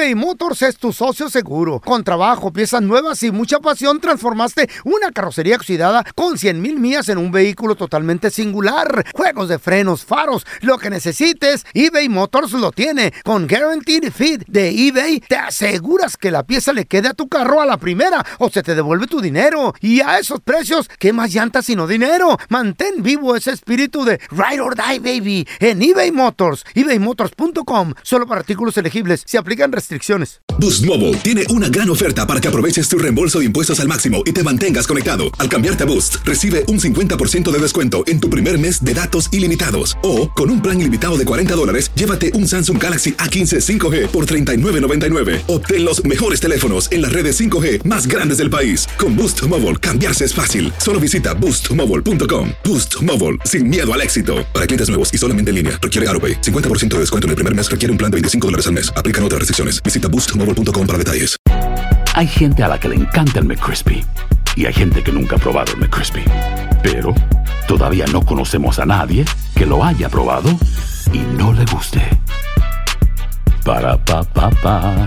eBay Motors es tu socio seguro. Con trabajo, piezas nuevas y mucha pasión, transformaste una carrocería oxidada con 100,000 millas en un vehículo totalmente singular. Juegos de frenos, faros, lo que necesites, eBay Motors lo tiene. Con Guaranteed Fit de eBay, te aseguras que la pieza le quede a tu carro a la primera o se te devuelve tu dinero. Y a esos precios, ¿qué más llantas sino dinero? Mantén vivo ese espíritu de Ride or Die, baby, en eBay Motors. ebaymotors.com. Solo para artículos elegibles. Se aplican restricciones. Boost Mobile tiene una gran oferta para que aproveches tu reembolso de impuestos al máximo y te mantengas conectado. Al cambiarte a Boost, recibe un 50% de descuento en tu primer mes de datos ilimitados. O, con un plan ilimitado de $40, llévate un Samsung Galaxy A15 5G por $39.99. Obtén los mejores teléfonos en las redes 5G más grandes del país. Con Boost Mobile, cambiarse es fácil. Solo visita boostmobile.com. Boost Mobile, sin miedo al éxito. Para clientes nuevos y solamente en línea, requiere AutoPay. 50% de descuento en el primer mes requiere un plan de $25 al mes. Aplican otras restricciones. Visita boostmobile.com para detalles. Hay gente a la que le encanta el McCrispy y hay gente que nunca ha probado el McCrispy. Pero todavía no conocemos a nadie que lo haya probado y no le guste. Para pa pa pa.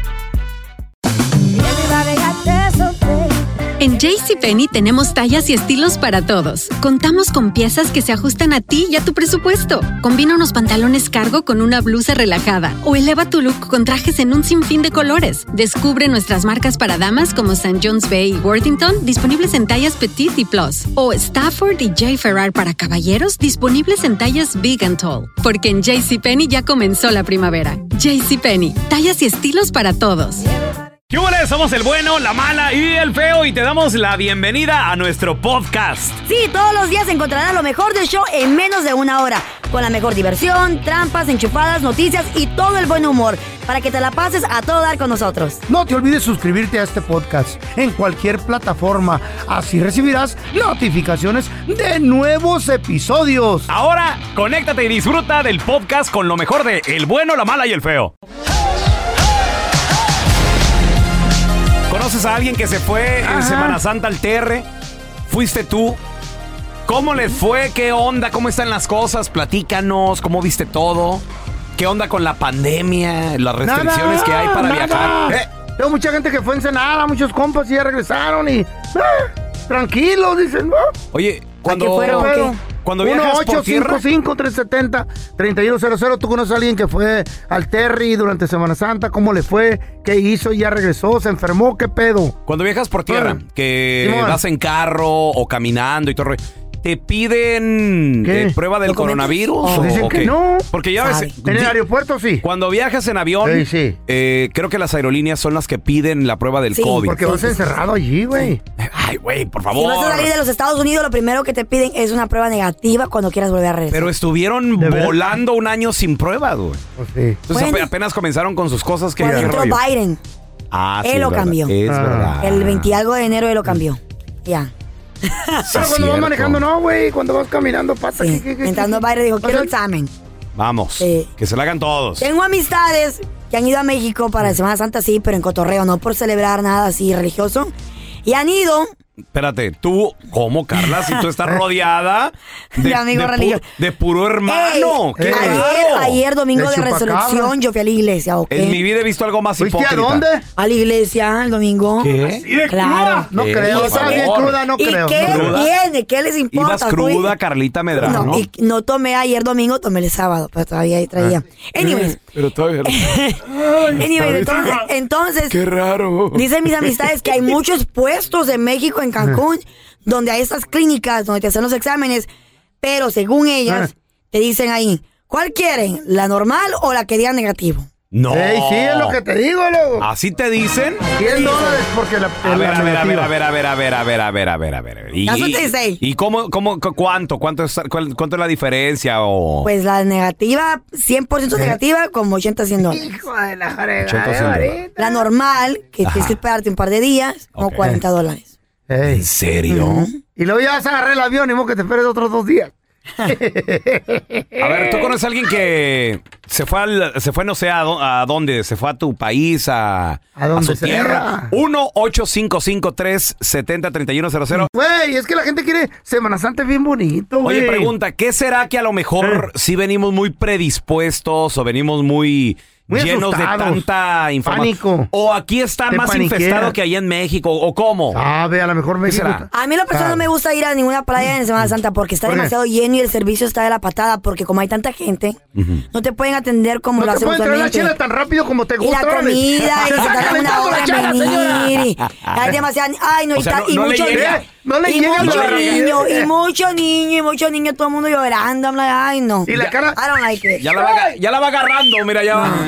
En JCPenney tenemos tallas y estilos para todos. Contamos con piezas que se ajustan a ti y a tu presupuesto. Combina unos pantalones cargo con una blusa relajada o eleva tu look con trajes en un sinfín de colores. Descubre nuestras marcas para damas como St. John's Bay y Worthington, disponibles en tallas Petite y Plus. O Stafford y J. Ferrar para caballeros, disponibles en tallas Big and Tall. Porque en JCPenney ya comenzó la primavera. JCPenney, tallas y estilos para todos. ¿Qué hubo? Somos el bueno, la mala y el feo y te damos la bienvenida a nuestro podcast. Sí, todos los días encontrarás lo mejor del show en menos de una hora. Con la mejor diversión, trampas, enchufadas, noticias y todo el buen humor. Para que te la pases a todo dar con nosotros. No te olvides suscribirte a este podcast en cualquier plataforma. Así recibirás notificaciones de nuevos episodios. Ahora, conéctate y disfruta del podcast con lo mejor de El bueno, la mala y el feo. ¿Conoces a alguien que se fue en Semana Santa al TR? ¿Fuiste tú? ¿Cómo les fue? ¿Qué onda? ¿Cómo están las cosas? Platícanos, ¿cómo viste todo? ¿Qué onda con la pandemia? Las restricciones que hay para viajar. Tengo mucha gente que fue en Ensenada, muchos compas y ya regresaron y... tranquilos, dicen, ¿no? Oye, cuando viajas por tierra... 1-855-370-3100. ¿Tú conoces a alguien que fue al Terry durante Semana Santa? ¿Cómo le fue? ¿Qué hizo? ¿Ya regresó? ¿Se enfermó? ¿Qué pedo? Cuando viajas por tierra, que vas en carro o caminando y todo... ¿Te piden prueba del coronavirus? Dicen que no. Porque ya ves, en el aeropuerto sí. Cuando viajas en avión, creo que las aerolíneas son las que piden la prueba del COVID. Porque vas encerrado allí, güey. Ay, güey, por favor. Si vas a salir de los Estados Unidos, lo primero que te piden es una prueba negativa cuando quieras volver a regresar. Pero estuvieron volando un año sin pruebas, güey. Pues sí. Entonces apenas comenzaron con sus cosas que... Cuando entró Biden, él lo cambió. Es verdad. El 20 algo de enero él lo cambió. Ya. Pero cuando vas manejando no, güey. Cuando vas caminando pasa. Sí. Entrando Biden dijo, quiero examen. Vamos, que se la hagan todos. Tengo amistades que han ido a México para Semana Santa, sí, pero en cotorreo, no por celebrar nada así religioso. Y han ido... Espérate, ¿tú cómo, Carla? Si tú estás rodeada de puro hermano. Ey, ayer domingo de resurrección, yo fui a la iglesia, ¿ok? En mi vida he visto algo más hipócrita. ¿Fuiste a dónde? A la iglesia el domingo. ¿Qué? Claro. No creo. Por favor. Bien cruda, no creo. ¿Y qué tiene? ¿Qué les importa? Ibas cruda, Carlita Medrano. No, y no tomé ayer domingo, tomé el sábado, pero todavía ahí traía. Anyways. Pero todavía entonces, qué raro. Dicen mis amistades que hay muchos puestos en México, en Cancún, donde hay estas clínicas donde te hacen los exámenes, pero según ellas, te dicen ahí, ¿cuál quieren? ¿La normal o la que diga negativo? No. Ey, sí, es lo que te digo, loco. ¿Así te dicen? $100 porque la A ver. ¿Y cuánto es la diferencia? O... Pues la negativa, 100% negativa, como $80-100. Hijo de la fregada. La normal, que tienes que esperarte un par de días, como $40. ¿En serio? Y luego ya vas a agarrar el avión y que te esperes otros 2 días. A ver, ¿tú conoces a alguien que se fue no sé a dónde? ¿Se fue a tu país, a su tierra? 1-855-370-3100. Güey, es que la gente quiere Semana Santa bien bonito, güey. Oye, pregunta, ¿qué será que a lo mejor sí venimos muy predispuestos o venimos muy Muy llenos asustados. de tanta información. Pánico. O aquí está Te más paniqueas. infestado que allá en México, ¿o cómo? Sabe, a lo mejor México. será? A mí la persona no me gusta ir a ninguna playa en Semana Santa porque está ¿Por qué? demasiado lleno y el servicio está de la patada porque como hay tanta gente, no te pueden atender como No lo te hacen pueden traer la usualmente. chela tan rápido como te Y gusta. la órale. comida, y se tardan Sácale una toda hora la chela, en señora. venir. Y hay demasiado. Ay, no, O sea, y no le mucho llega. No le y llega mucho la niño, rapidez. y mucho niño, todo el mundo llorando. I'm like, ay, no. Y la cara. I don't like it. Ya la va agarrando, mira, ya va.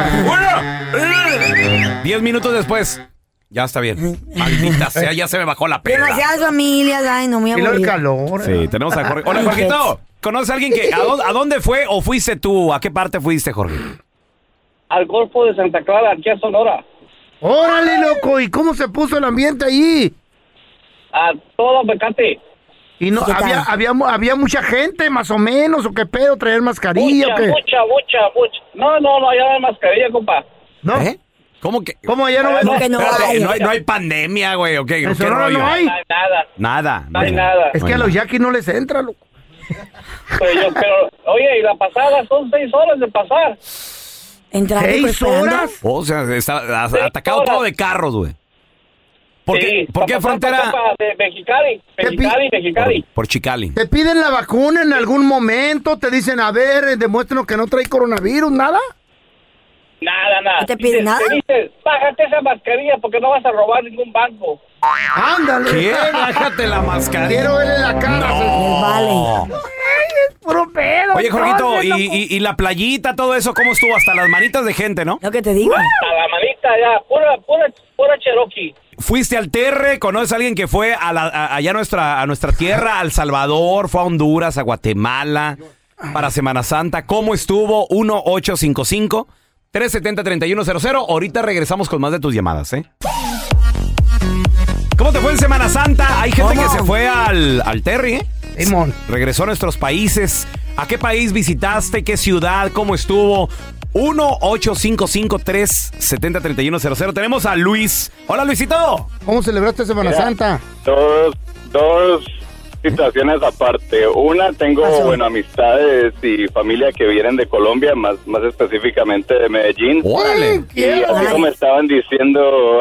Mira. 10 minutos después. Ya está bien. Maldita sea, ya se me bajó la peda. Demasiadas familias, ay, no, muy Y luego el aburrido. calor. Sí, tenemos a Jorge. Hola, Jorgito. ¿Conoces a alguien que... ¿A dónde fue o fuiste tú? ¿A qué parte fuiste, Jorge? Al Golfo de Santa Clara, aquí a Sonora. Órale, loco. ¿Y cómo se puso el ambiente ahí? A todo Becate. Y no, ¿Qué tal? había mucha gente, más o menos, o qué pedo, traer mascarilla, Mucha, o qué. mucha. No, ya no hay mascarilla, compa. ¿No? ¿Eh? ¿Cómo que...? ¿Cómo ya no ves? ¿Cómo que no Espérate, hay? no hay pandemia, güey, ¿o qué? En ¿Qué Sonora rollo? no hay. No hay nada. Nada. No hay nada. Es que a los yaquis no les entra, loco. Pero, oye, y la pasada son 6 horas de pasar. En tráfico 6 esperando. horas. O sea, está 6 atacado horas. todo de carros, güey. ¿Por qué, Sí, ¿por qué pa' pasar frontera? pa' Copa de Mexicali. Por Chicali. ¿Te piden la vacuna en algún momento? ¿Te dicen, a ver, demuéstranos que no trae coronavirus? ¿Nada? Nada. ¿No te piden nada? Te dicen, bájate esa mascarilla porque no vas a robar ningún banco. Ándale. ¿Qué? Bájate la mascarilla. Quiero verle la cara. Les vale. Puro pedo. Oye, Jorgito, entonces, loco. y la playita, todo eso, ¿cómo estuvo? Hasta las manitas de gente, ¿no? Lo que te digo. A la manita ya, pura Cherokee. Fuiste al Terre, ¿conoces a alguien que fue allá a nuestra tierra, a El Salvador, fue a Honduras, a Guatemala, para Semana Santa? ¿Cómo estuvo? 1-855-370-3100. Ahorita regresamos con más de tus llamadas, ¿eh? ¿Cómo te fue en Semana Santa? Hay gente que se fue al Terre, ¿eh? Simón. Regresó a nuestros países. ¿A qué país visitaste? ¿Qué ciudad? ¿Cómo estuvo? 1-855-370-3100. Tenemos a Luis. Hola, Luisito. ¿Cómo celebraste Semana Mira. Santa? Dos situaciones aparte. Una, tengo, amistades y familia que vienen de Colombia, más específicamente de Medellín. Órale. Y así como estaban diciendo,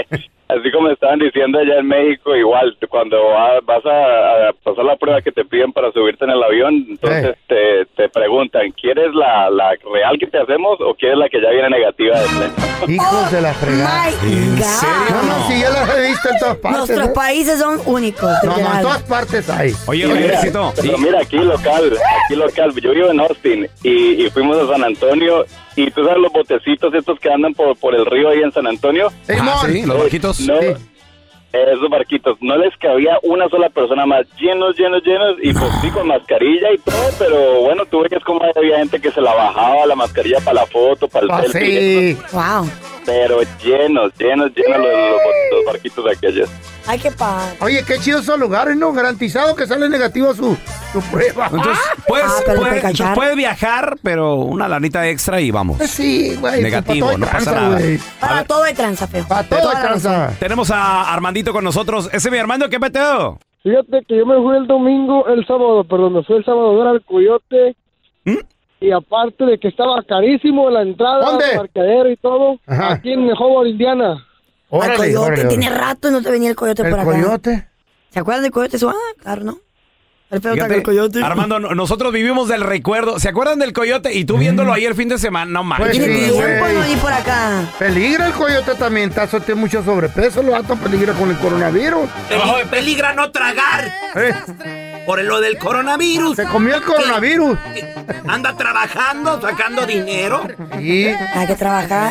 allá en México, igual, cuando vas a pasar la prueba que te piden para subirte en el avión, entonces te preguntan, ¿quieres la real que te hacemos o quieres la que ya viene negativa de pleno? Hijos de la fregada. My God. No, si ya las he visto en todas partes. Nuestros ¿eh? países son únicos. No, en literal. todas partes hay. Oye, Mira, Luisito. pero mira, aquí local. Yo vivo en Austin y fuimos a San Antonio y tú sabes los botecitos estos que andan por el río ahí en San Antonio. Simón. Sí, los barquitos. No, Sí. esos barquitos, no les cabía una sola persona más, llenos, y pues sí, con mascarilla y todo, pero bueno, tú ves como había gente que se la bajaba la mascarilla para la foto, para el Ah, selfie, sí. Wow. pero llenos los barquitos aquellos. Ay, qué padre. Oye, qué chidos esos lugares, ¿no? Garantizado que sale negativo su prueba. Entonces, pero te cacharon. puedes viajar, pero una lanita extra y vamos. Sí, güey. Negativo, pues, no pa' todo hay pasa tranza, nada. güey. Para todo hay tranza, feo. Para todo hay tranza. Tenemos a Armandito con nosotros. Ese mi Armando, ¿qué peteo? Fíjate que yo me fui el sábado me fui el sábado a ver al Coyote. Y aparte de que estaba carísimo la entrada, ¿Dónde? el parqueadero y todo, Ajá. aquí en Howard, Indiana. Al Órale, coyote. órale, Tiene órale. rato y no te venía el coyote ¿El por acá. coyote? ¿Se acuerdan del coyote? Claro, ¿no? El feo está Fíjate, el coyote. Armando, nosotros vivimos del recuerdo. ¿Se acuerdan del coyote? Y tú viéndolo ahí el fin de semana, no manches. Pues Tiene sí, tiempo güey. de no venir por acá. Peligra el coyote también. Tiene mucho sobrepeso. Lo vato peligra con el coronavirus. Peligra no tragar por lo del coronavirus. Se comió el coronavirus. Anda trabajando, sacando dinero. Sí. Hay que trabajar.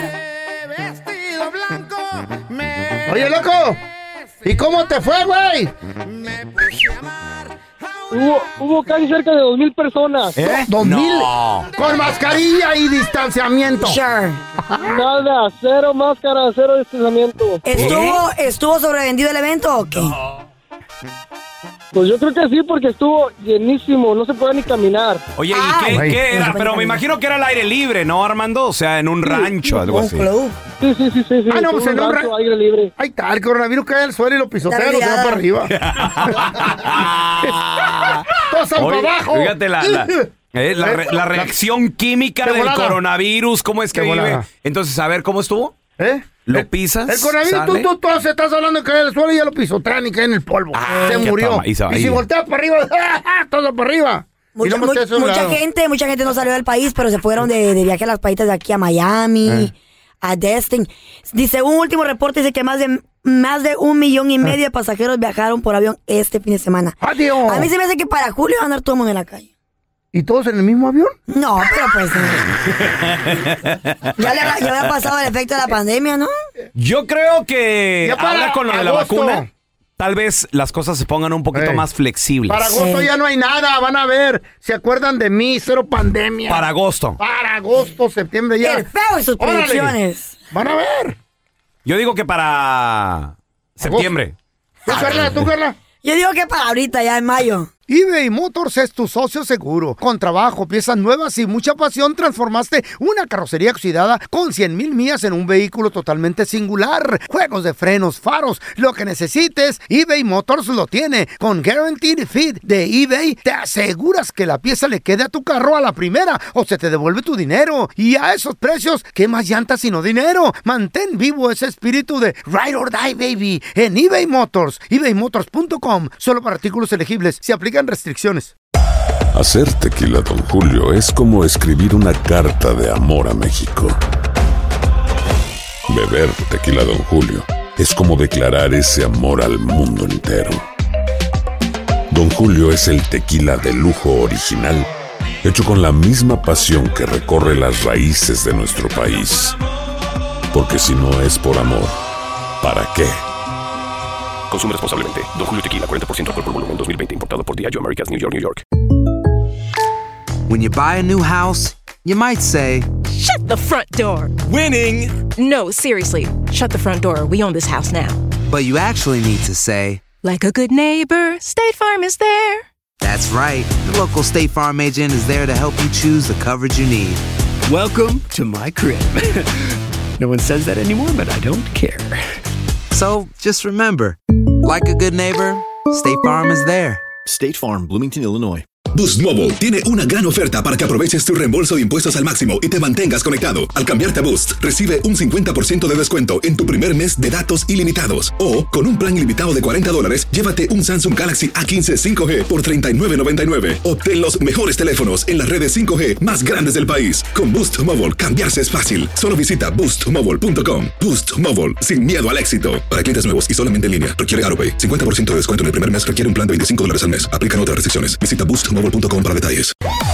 Oye, loco. ¿Y cómo te fue, güey? Hubo casi cerca de 2,000 personas. ¿Eh? 2000. No. Con mascarilla y distanciamiento. Sure. Nada, cero máscara, cero distanciamiento. ¿Estuvo sobrevendido el evento o qué? Pues yo creo que sí, porque estuvo llenísimo, no se puede ni caminar. Oye, ¿y Ay. qué era? Pero me imagino que era al aire libre, ¿no, Armando? O sea, en un rancho, algo Un así. club. Sí. Ah, no, estuvo pues en un rancho, aire libre. Ahí está, el coronavirus cae al suelo y lo pisotea, lo lleva para arriba. Todos Oye, para abajo. fíjate, La reacción química del coronavirus, ¿cómo es que vive? Entonces, a ver, ¿cómo estuvo? ¿Lo pisas? El coronavirus, tú estás hablando que cae en el suelo y ya lo pisotean y cae en el polvo. Se murió. Y si voltea para arriba, todo para arriba. Mucha gente no salió del país, pero se fueron de viaje a las países de aquí a Miami, a Destin. Dice, un último reporte dice que más de 1,5 millones de pasajeros viajaron por avión este fin de semana. ¡Adiós! A mí se me hace que para julio va a andar todo el mundo en la calle. ¿Y todos en el mismo avión? No, pero pues... ya le había pasado el efecto de la pandemia, ¿no? Yo creo que ahora con lo de la vacuna, tal vez las cosas se pongan un poquito más flexibles. Para agosto ya no hay nada, van a ver. ¿Se acuerdan de mí? Cero pandemia. Para agosto, septiembre ya. El feo y sus predicciones. Van a ver. Yo digo que para septiembre. ¿Tú, Carla? Yo digo que para ahorita, ya en mayo. eBay Motors es tu socio seguro. Con trabajo, piezas nuevas y mucha pasión, transformaste una carrocería oxidada con 100,000 millas en un vehículo totalmente singular. Juegos de frenos, faros, lo que necesites, eBay Motors lo tiene. Con Guaranteed Fit de eBay, te aseguras que la pieza le quede a tu carro a la primera o se te devuelve tu dinero. Y a esos precios, ¿qué más llantas sino dinero? Mantén vivo ese espíritu de Ride or Die, baby, en eBay Motors. ebaymotors.com. Solo para artículos elegibles. Se aplican restricciones. Hacer tequila Don Julio es como escribir una carta de amor a México. Beber tequila Don Julio es como declarar ese amor al mundo entero. Don Julio es el tequila de lujo original, hecho con la misma pasión que recorre las raíces de nuestro país. Porque si no es por amor, ¿para qué? Consume responsablemente. Don Julio Tequila, 40% alcohol por volumen, 2020. Importado por Diageo Americas, New York, New York. When you buy a new house, you might say, "Shut the front door." Winning! No, seriously. Shut the front door. We own this house now. But you actually need to say, like a good neighbor, State Farm is there. That's right. The local State Farm agent is there to help you choose the coverage you need. Welcome to my crib. No one says that anymore, but I don't care. So, just remember, like a good neighbor, State Farm is there. State Farm, Bloomington, Illinois. Boost Mobile tiene una gran oferta para que aproveches tu reembolso de impuestos al máximo y te mantengas conectado. Al cambiarte a Boost, recibe un 50% de descuento en tu primer mes de datos ilimitados. O, con un plan ilimitado de $40, llévate un Samsung Galaxy A15 5G por $39.99. Obtén los mejores teléfonos en las redes 5G más grandes del país. Con Boost Mobile, cambiarse es fácil. Solo visita boostmobile.com. Boost Mobile, sin miedo al éxito. Para clientes nuevos y solamente en línea, requiere AutoPay. 50% de descuento en el primer mes requiere un plan de $25 al mes. Aplican otras restricciones. Visita boostmobile.com para detalles.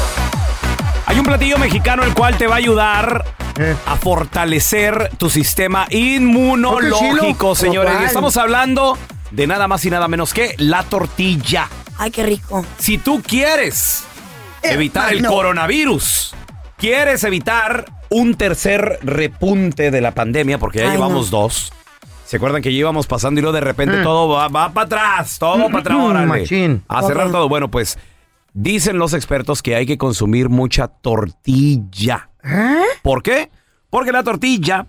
Hay un platillo mexicano el cual te va a ayudar a fortalecer tu sistema inmunológico, señores. Y estamos hablando de nada más y nada menos que la tortilla. Ay, qué rico. Si tú quieres evitar el coronavirus, quieres evitar un tercer repunte de la pandemia, porque ya llevamos dos. ¿Se acuerdan que ya íbamos pasando y luego de repente todo va para atrás? Todo para atrás, órale. A cerrar todo. Bueno, pues dicen los expertos que hay que consumir mucha tortilla. ¿Por qué? Porque la tortilla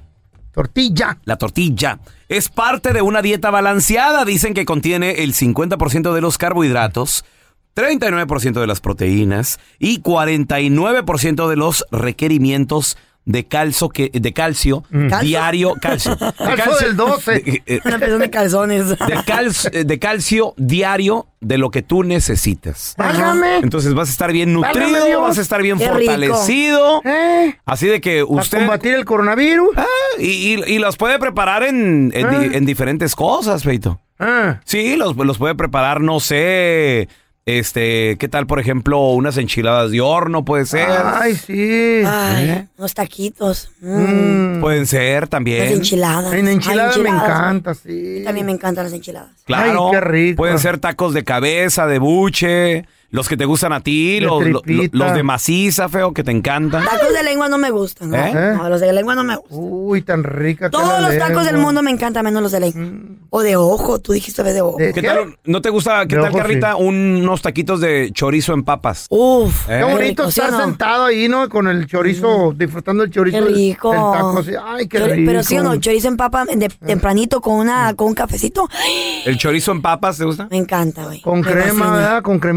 es parte de una dieta balanceada. Dicen que contiene el 50% de los carbohidratos, 39% de las proteínas y 49% de los requerimientos de calcio diario. Calcio del 12. Una persona de calzones. De calcio diario de lo que tú necesitas. Págame. Entonces vas a estar bien nutrido, vas a estar bien fortalecido. Así de que usted... ¿Para combatir el coronavirus? Y los puede preparar en diferentes cosas, Feito. Sí, los puede preparar, no sé... ¿qué tal, por ejemplo, unas enchiladas de horno? Puede ser. Ay, sí. Ay, unos taquitos. Pueden ser también. Las enchiladas. En enchiladas me encanta, sí. También me encantan las enchiladas. Claro. Ay, qué rico. Pueden ser tacos de cabeza, de buche, los que te gustan a ti, los de maciza, feo, que te encantan. Tacos de lengua no me gustan, ¿no? No, los de lengua no me gustan. Uy, tan rica que todos los tacos del mundo me encantan, menos los de lengua. O de ojo, tú dijiste de ojo. ¿Qué tal? ¿No te gusta, qué tal, Carlita, unos taquitos de chorizo en papas? Uf. Qué bonito estar sentado ahí, ¿no? Con el chorizo, disfrutando el chorizo. Qué rico. Del taco, así. Ay, qué rico. Pero sí o no, chorizo en papa tempranito con un cafecito. ¿El chorizo en papas te gusta? Me encanta, güey. Con crema, ¿verdad? ¿Con cremita?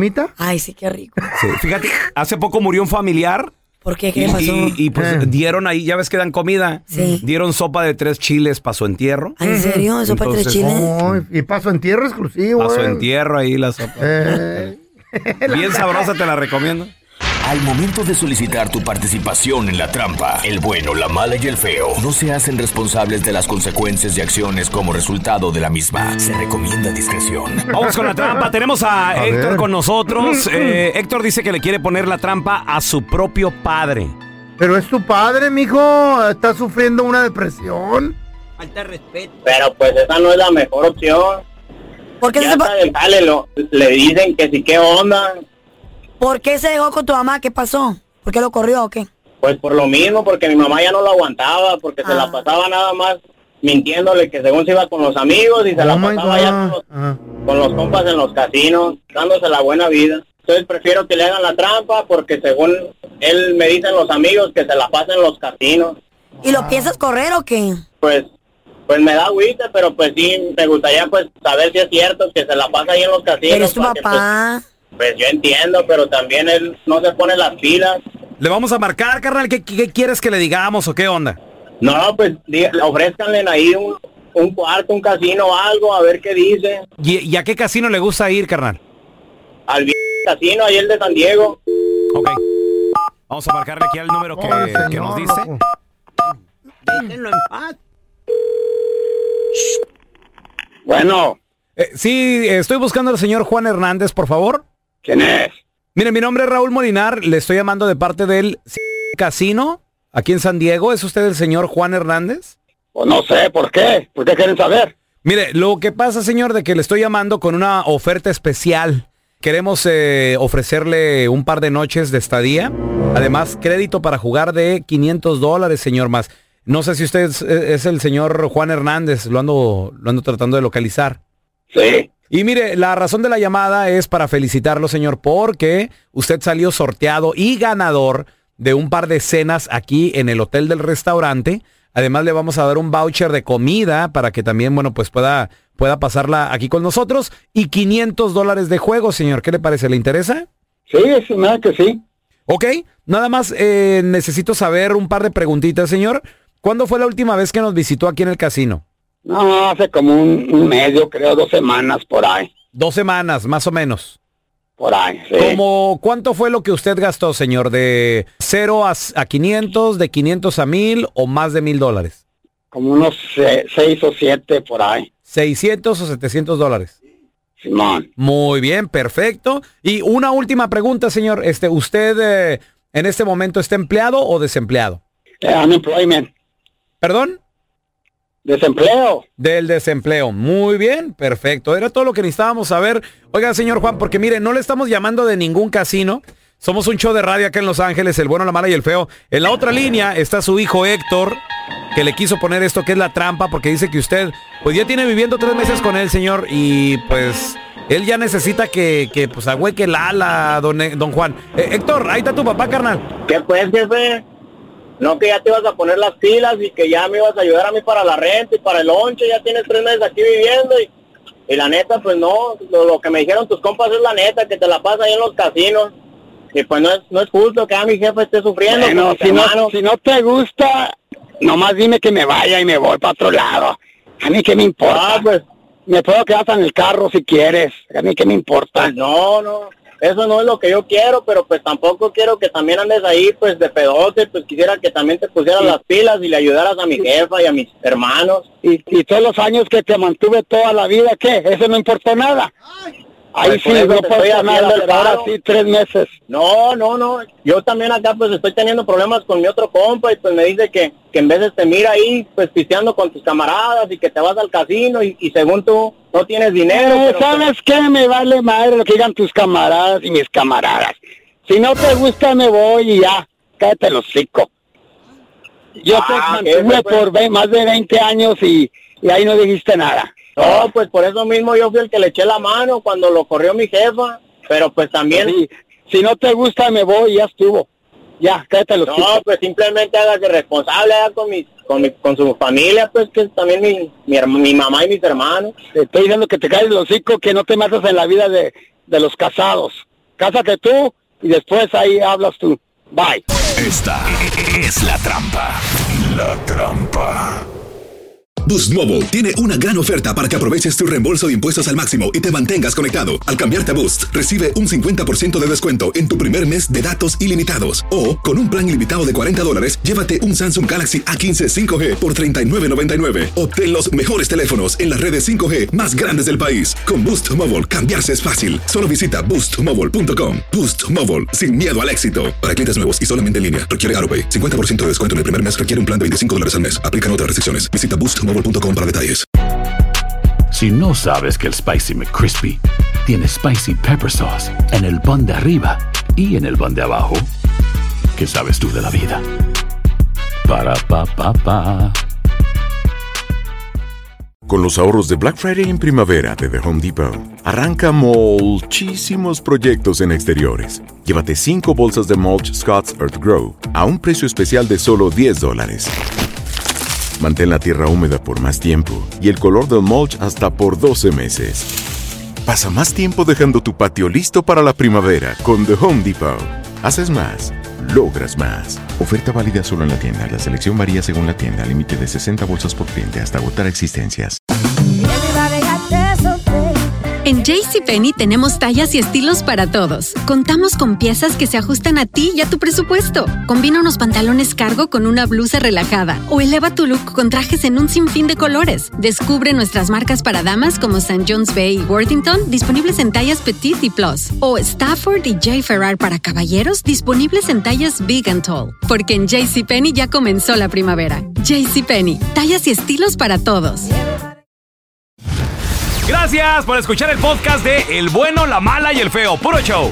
Ay, sí, qué rico. Sí, fíjate, hace poco murió un familiar. ¿Por qué? ¿Qué pasó? Y pues dieron ahí, ya ves que dan comida. Sí. Dieron sopa de 3 chiles para su entierro. ¿En serio? ¿Sopa de 3 chiles? Oh, y paso entierro exclusivo. Para su entierro ahí la sopa. Bien sabrosa, te la recomiendo. Al momento de solicitar tu participación en la trampa, el bueno, la mala y el feo no se hacen responsables de las consecuencias y acciones como resultado de la misma. Se recomienda discreción. Vamos con la trampa. Tenemos a Héctor con nosotros. Héctor dice que le quiere poner la trampa a su propio padre. Pero es tu padre, mijo. Está sufriendo una depresión. Falta de respeto. Pero pues esa no es la mejor opción. ¿Por qué ya le dicen que sí, ¿qué onda? ¿Por qué se dejó con tu mamá? ¿Qué pasó? ¿Por qué lo corrió o qué? Pues por lo mismo, porque mi mamá ya no lo aguantaba, porque se la pasaba nada más mintiéndole que según se iba con los amigos y se la pasaba ya con los compas en los casinos, dándose la buena vida. Entonces prefiero que le hagan la trampa porque según él me dicen los amigos que se la pasen en los casinos. ¿Y lo piensas correr o qué? Pues me da agüita, pero pues sí, me gustaría pues saber si es cierto que se la pasa ahí en los casinos. ¿Eres tu papá? Pues yo entiendo, pero también él no se pone las pilas. Le vamos a marcar, carnal. ¿Qué quieres que le digamos o qué onda? No, pues ofrézcanle ahí un cuarto, un casino o algo, a ver qué dice. ¿Y a qué casino le gusta ir, carnal? Al casino, ahí el de San Diego. Ok. Vamos a marcarle aquí al número que nos dice. Déjenlo en paz. Bueno. Sí, estoy buscando al señor Juan Hernández, por favor. ¿Quién es? Mire, mi nombre es Raúl Molinar, le estoy llamando de parte del casino aquí en San Diego. ¿Es usted el señor Juan Hernández? Pues no sé, ¿por qué? ¿Por qué quieren saber? Mire, lo que pasa, señor, de que le estoy llamando con una oferta especial. Queremos ofrecerle un par de noches de estadía. Además, crédito para jugar de $500, señor, más. No sé si usted es el señor Juan Hernández, lo ando tratando de localizar. Sí. Y mire, la razón de la llamada es para felicitarlo, señor, porque usted salió sorteado y ganador de un par de cenas aquí en el hotel del restaurante. Además, le vamos a dar un voucher de comida para que también, bueno, pues pueda pasarla aquí con nosotros. Y $500 de juego, señor. ¿Qué le parece? ¿Le interesa? Sí, es nada que sí. Ok, nada más necesito saber un par de preguntitas, señor. ¿Cuándo fue la última vez que nos visitó aquí en el casino? No, hace como un mes, yo creo, 2 semanas por ahí. 2 semanas, más o menos. Por ahí, sí. ¿Cómo cuánto fue lo que usted gastó, señor? ¿De 0 a 500, de 500 a 1000 o más de $1000? Como unos 6 o 7 por ahí. ¿600 o $700? Simón. Muy bien, perfecto. Y una última pregunta, señor. ¿Usted en este momento está empleado o desempleado? Unemployment. ¿Perdón? Desempleo. Del desempleo. Muy bien, perfecto. Era todo lo que necesitábamos saber. Oiga, señor Juan, porque mire, no le estamos llamando de ningún casino. Somos un show de radio acá en Los Ángeles, el bueno, la mala y el feo. En la otra línea está su hijo Héctor, que le quiso poner esto que es la trampa, porque dice que usted, pues ya tiene viviendo 3 meses con él, señor, y pues él ya necesita que pues agüeque la ala, don Juan. Héctor, ahí está tu papá, carnal. ¿Qué pues, jefe? No, que ya te ibas a poner las pilas y que ya me ibas a ayudar a mí para la renta y para el lonche. Ya tienes 3 meses aquí viviendo y la neta, pues no, lo que me dijeron tus compas es la neta, que te la pasas ahí en los casinos. Y pues no es justo que a mi jefe esté sufriendo. Bueno, si no te gusta, nomás dime que me vaya y me voy para otro lado. A mí qué me importa. Pues me puedo quedar hasta en el carro si quieres. A mí qué me importa. Pues no. Eso no es lo que yo quiero, pero pues tampoco quiero que también andes ahí pues de pedote, pues quisiera que también te pusieras las pilas y le ayudaras a mi jefa y a mis hermanos. Y todos los años que te mantuve toda la vida, ¿qué? Eso no importó nada. Ahí sí, no pasó nada, pero ahora sí 3 meses. No. Yo también acá pues estoy teniendo problemas con mi otro compa y pues me dice que en vez de te mira ahí pues pisteando con tus camaradas y que te vas al casino y según tú no tienes dinero. Pero ¿sabes qué? Me vale madre lo que digan tus camaradas y mis camaradas. Si no te gusta me voy y ya, cállate el hocico. Yo te mantuve por más de 20 años y ahí no dijiste nada. No, pues por eso mismo yo fui el que le eché la mano cuando lo corrió mi jefa, pero pues también... Sí, si no te gusta me voy y ya estuvo. Ya, cállate los No, pues simplemente hágase responsable con su familia, pues que es también mi mamá y mis hermanos. Te estoy diciendo que te calles el hocico, que no te matas en la vida de los casados. Cásate tú y después ahí hablas tú. Bye. Esta es la trampa. La trampa. Boost Mobile tiene una gran oferta para que aproveches tu reembolso de impuestos al máximo y te mantengas conectado. Al cambiarte a Boost, recibe un 50% de descuento en tu primer mes de datos ilimitados. O, con un plan ilimitado de $40, llévate un Samsung Galaxy A15 5G por $39.99. Obtén los mejores teléfonos en las redes 5G más grandes del país. Con Boost Mobile, cambiarse es fácil. Solo visita boostmobile.com. Boost Mobile, sin miedo al éxito. Para clientes nuevos y solamente en línea, requiere AutoPay. 50% de descuento en el primer mes requiere un plan de $25 al mes. Aplican otras restricciones. Visita boostmobile.com para detalles. Si no sabes que el Spicy McCrispy tiene Spicy Pepper Sauce en el pan de arriba y en el pan de abajo, ¿qué sabes tú de la vida? Para, pa, pa, pa. Con los ahorros de Black Friday en primavera de The Home Depot, arranca muchísimos proyectos en exteriores. Llévate 5 bolsas de mulch Scott's Earth Grow a un precio especial de solo $10. Mantén la tierra húmeda por más tiempo y el color del mulch hasta por 12 meses. Pasa más tiempo dejando tu patio listo para la primavera con The Home Depot. Haces más, logras más. Oferta válida solo en la tienda. La selección varía según la tienda. Límite de 60 bolsas por cliente hasta agotar existencias. En JCPenney tenemos tallas y estilos para todos. Contamos con piezas que se ajustan a ti y a tu presupuesto. Combina unos pantalones cargo con una blusa relajada o eleva tu look con trajes en un sinfín de colores. Descubre nuestras marcas para damas como St. John's Bay y Worthington, disponibles en tallas Petite y Plus. O Stafford y J. Ferrar para caballeros, disponibles en tallas Big and Tall. Porque en JCPenney ya comenzó la primavera. JCPenney, tallas y estilos para todos. Gracias por escuchar el podcast de El Bueno, la Mala y el Feo. Puro show.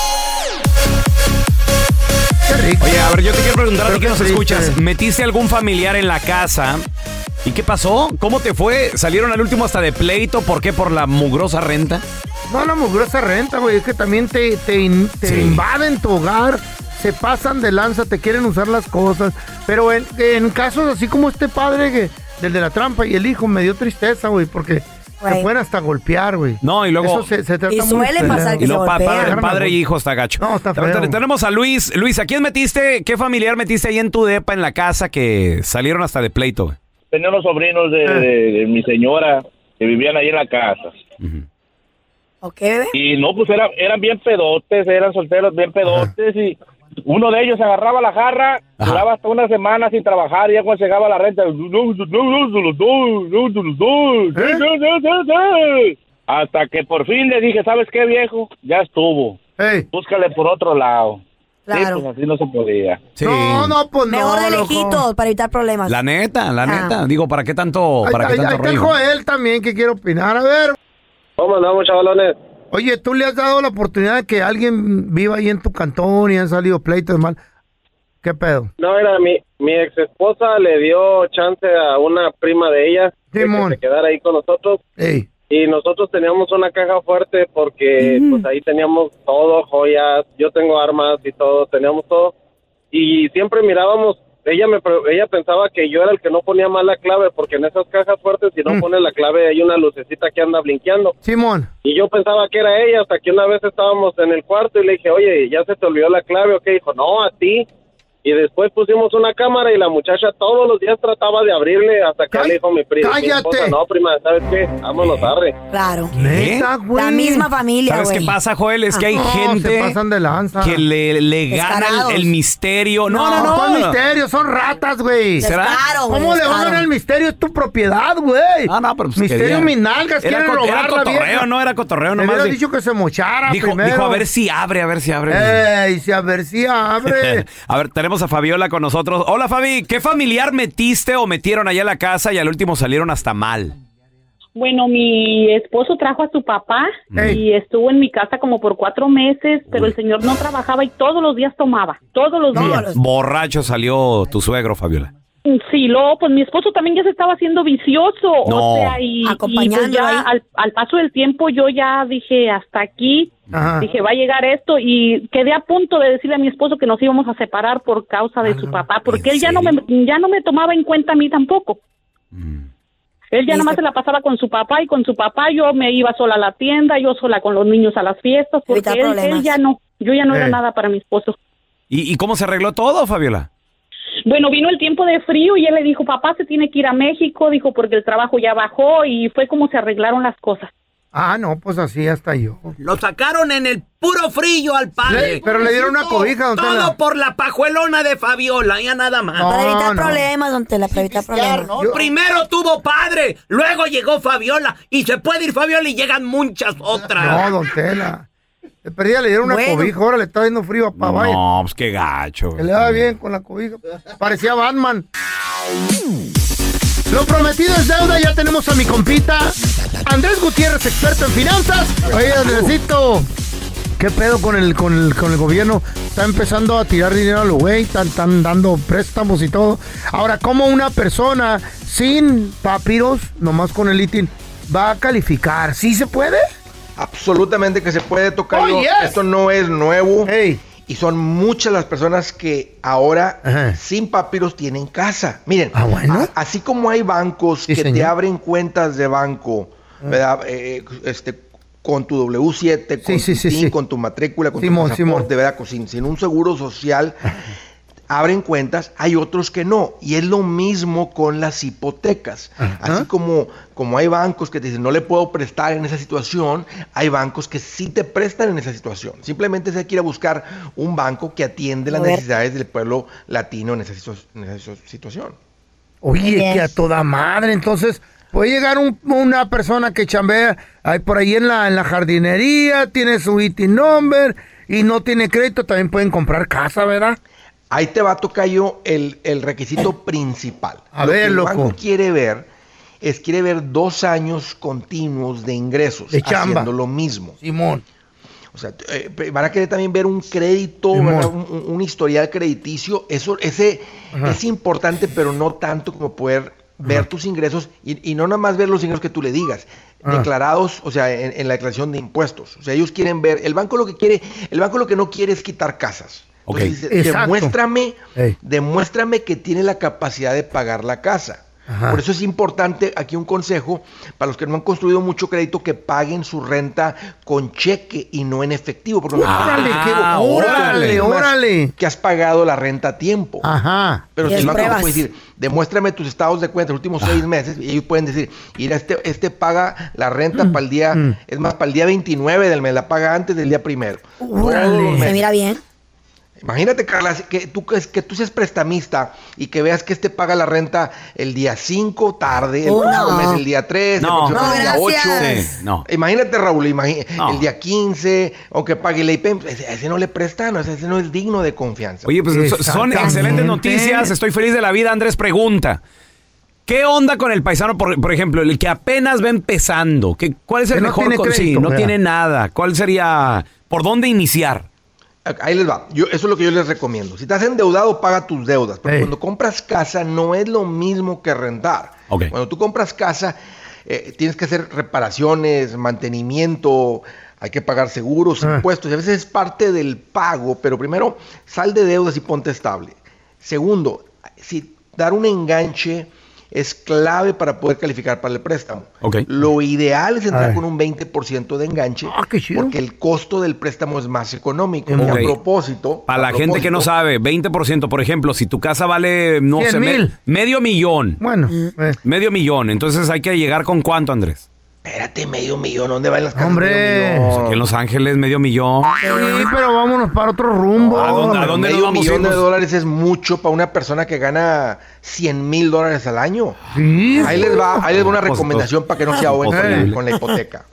Oye, a ver, yo te quiero preguntar a ti que nos escuchas. ¿Metiste algún familiar en la casa? ¿Y qué pasó? ¿Cómo te fue? ¿Salieron al último hasta de pleito? ¿Por qué? ¿Por la mugrosa renta? No, la mugrosa renta, güey. Es que también te invaden tu hogar. Se pasan de lanza, te quieren usar las cosas. Pero en casos así como este padre del de la trampa y el hijo, me dio tristeza, güey, porque... se pueden hasta golpear, güey. No, y luego... Eso se trata y suele pasar que y se golpean. padre y hijo está gacho. No, está feo. Tenemos a Luis. Luis, ¿a quién metiste? ¿Qué familiar metiste ahí en tu depa, en la casa, que salieron hasta de pleito, güey? Tenía unos sobrinos de mi señora que vivían ahí en la casa. ¿Ok, bebé? Y no, pues eran bien pedotes, eran solteros bien pedotes. Y uno de ellos agarraba la jarra, duraba hasta una semana sin trabajar y ya cuando llegaba la renta... Hasta que por fin le dije, ¿sabes qué, viejo? Ya estuvo. Búscale por otro lado. Claro. Sí, pues así no se podía. Sí. No, pues mejor de loco. lejitos para evitar problemas. La neta. Digo, ¿para qué tanto Ahí está rollo? Joel también que quiere opinar. A ver. ¿Cómo andamos, chavalones? Oye, ¿tú le has dado la oportunidad de que alguien viva ahí en tu cantón y han salido pleitos mal? ¿Qué pedo? No, era mi ex esposa le dio chance a una prima de ella de que se quedara ahí con nosotros. Ey. Y nosotros teníamos una caja fuerte porque pues ahí teníamos todo, joyas, yo tengo armas y todo, teníamos todo. Y siempre mirábamos, ella pensaba que yo era el que no ponía mal la clave, porque en esas cajas fuertes si no pones la clave hay una lucecita que anda blinqueando. Simón. Y yo pensaba que era ella, hasta que una vez estábamos en el cuarto y le dije, oye, ¿ya se te olvidó la clave o qué? Dijo, no, a ti. Y después pusimos una cámara y la muchacha todos los días trataba de abrirle hasta que le dijo mi prima. ¡Cállate! No, prima, ¿sabes qué? Vámonos, arre. Claro. ¿Neta, güey? La misma familia, ¿Sabes güey. qué pasa, Joel? Es que hay gente se pasan de lanza. que le gana el misterio. No. ¿Cuál misterio? Son ratas, güey. ¿Será? ¿Cómo le van a dar el misterio? Es tu propiedad, güey. No, pero pues misterio, mis nalgas, quieren robar Era la cotorreo, vieja. no era cotorreo Me nomás. hubiera dicho que se mochara primero. Dijo, a ver si abre. A ver si abre. A ver, tenemos a Fabiola con nosotros. Hola, Fabi. ¿Qué familiar metiste o metieron allá a la casa y al último salieron hasta mal? Bueno, mi esposo trajo a su papá y estuvo en mi casa como por 4 meses, pero el señor no trabajaba y todos los días tomaba, todos los días. Borracho salió tu suegro, Fabiola. Sí, luego, pues mi esposo también ya se estaba haciendo vicioso, No. o sea, y Acompañándolo pues ya al paso del tiempo yo ya dije, hasta aquí, dije, va a llegar esto, y quedé a punto de decirle a mi esposo que nos íbamos a separar por causa de su papá, porque él ya no me tomaba en cuenta a mí tampoco. Él ya nomás se la pasaba con su papá y con su papá yo me iba sola a la tienda, yo sola con los niños a las fiestas, porque él ya no, yo ya no era nada para mi esposo. ¿Y cómo se arregló todo, Fabiola? Bueno, vino el tiempo de frío y él le dijo, papá se tiene que ir a México, dijo, porque el trabajo ya bajó y fue como se arreglaron las cosas. Ah, no, pues así hasta yo. Lo sacaron en el puro frío al padre. Sí, pero le dieron una cobija, don Tela. Todo por la pajuelona de Fabiola, ya nada más. Para evitar problemas, don Tela, para evitar problemas. ¿No? Primero tuvo padre, luego llegó Fabiola, y se puede ir Fabiola y llegan muchas otras. No, don Tela. De perdida le dieron una cobija, ahora le está dando frío a papá. No, pues qué gacho. Que le da bien con la cobija. Parecía Batman. Lo prometido es deuda, ya tenemos a mi compita Andrés Gutiérrez, experto en finanzas. Oye, Andresito, ¿qué pedo con el gobierno? Está empezando a tirar dinero a lo güey, están dando préstamos y todo. Ahora, ¿cómo una persona sin papiros, nomás con el ITIN, va a calificar? ¿Sí se puede? Absolutamente que se puede tocar. Esto no es nuevo. Y son muchas las personas que ahora sin papiros tienen casa. Miren, así como hay bancos que te abren cuentas de banco, ¿verdad? Con tu W7, con tu PIN, con tu matrícula, con tu pasaporte, ¿verdad? Sin un seguro social, abren cuentas. Hay otros que no. Y es lo mismo con las hipotecas. Así como hay bancos que te dicen no le puedo prestar en esa situación, hay bancos que sí te prestan en esa situación. Simplemente se quiere buscar un banco que atiende las necesidades del pueblo latino en esa situación. Oye, que a toda madre. Entonces, puede llegar una persona que chambea por ahí en la jardinería, tiene su ITIN number y no tiene crédito, también pueden comprar casa, ¿verdad? Ahí te va a tocar el requisito principal. Lo que el banco quiere ver 2 años continuos de ingresos de chamba, haciendo lo mismo. Simón. O sea, van a querer también ver un crédito, un historial crediticio. Ese es importante, pero no tanto como poder ver tus ingresos y no nada más ver los ingresos que tú le digas. Declarados, o sea, en la declaración de impuestos. O sea, ellos quieren ver, el banco lo que no quiere es quitar casas. Entonces dice, demuéstrame que tiene la capacidad de pagar la casa. Por eso es importante, aquí un consejo, para los que no han construido mucho crédito, que paguen su renta con cheque y no en efectivo. Porque órale, que has pagado la renta a tiempo. Pero si el banco puede decir, demuéstrame tus estados de cuenta los últimos 6 meses, y ellos pueden decir, mira, este paga la renta para el día, es más, para el día 29 del mes, la paga antes del día 1. Se mira bien. Imagínate, Carla, que tú seas prestamista y que veas que paga la renta el día 5 tarde, el próximo mes el día 3, el próximo mes el día 8. Imagínate, Raúl, el día 15, aunque pague el IPM, ese no le prestan, ese no es digno de confianza. Oye, pues son excelentes noticias, estoy feliz de la vida. Andrés pregunta, ¿qué onda con el paisano, por ejemplo, el que apenas va empezando? ¿Cuál es el mejor consejo? No tiene nada. ¿Cuál sería, por dónde iniciar? Ahí les va. Eso es lo que yo les recomiendo. Si estás endeudado, paga tus deudas. Pero cuando compras casa, no es lo mismo que rentar. Cuando tú compras casa, tienes que hacer reparaciones, mantenimiento, hay que pagar seguros, impuestos. Y a veces es parte del pago, pero primero, sal de deudas y ponte estable. Segundo, dar un enganche es clave para poder calificar para el préstamo. Lo ideal es entrar con un 20% de enganche, porque el costo del préstamo es más económico. Y a propósito... Para la gente que no sabe, 20%, por ejemplo, si tu casa vale, no sé, medio millón. Bueno. Medio millón. Entonces hay que llegar con ¿cuánto, Andrés? Espérate, medio millón. ¿Dónde van las casas? Hombre. Pues aquí en Los Ángeles, medio millón. Sí, pero vámonos para otro rumbo. ¿A dónde nos vamos? Medio millón de dólares es mucho para una persona que gana $100,000 al año. Sí. Ahí les va una recomendación para que no se ahoguen con la hipoteca.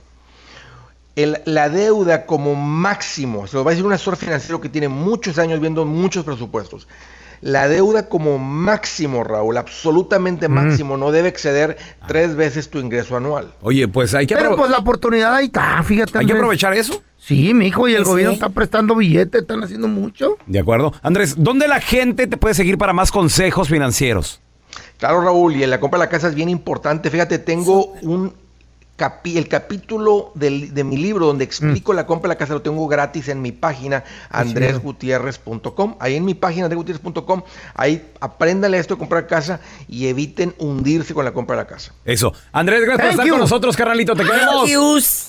La deuda como máximo, se lo va a decir un asesor financiero que tiene muchos años viendo muchos presupuestos. La deuda como máximo, Raúl, absolutamente máximo, no debe exceder 3 veces tu ingreso anual. Oye, pues hay que... Pero pues la oportunidad ahí está, fíjate. ¿Hay que aprovechar eso? Sí, mijo, y el gobierno está prestando billetes, están haciendo mucho. De acuerdo. Andrés, ¿dónde la gente te puede seguir para más consejos financieros? Claro, Raúl, y en la compra de la casa es bien importante. Fíjate, tengo el capítulo de mi libro donde explico la compra de la casa, lo tengo gratis en mi página andresgutierrez.com. Ahí en mi página andresgutierrez.com, ahí apréndanle esto de comprar casa y eviten hundirse con la compra de la casa. Eso. Andrés, gracias por estar con nosotros, carnalito. Te queremos.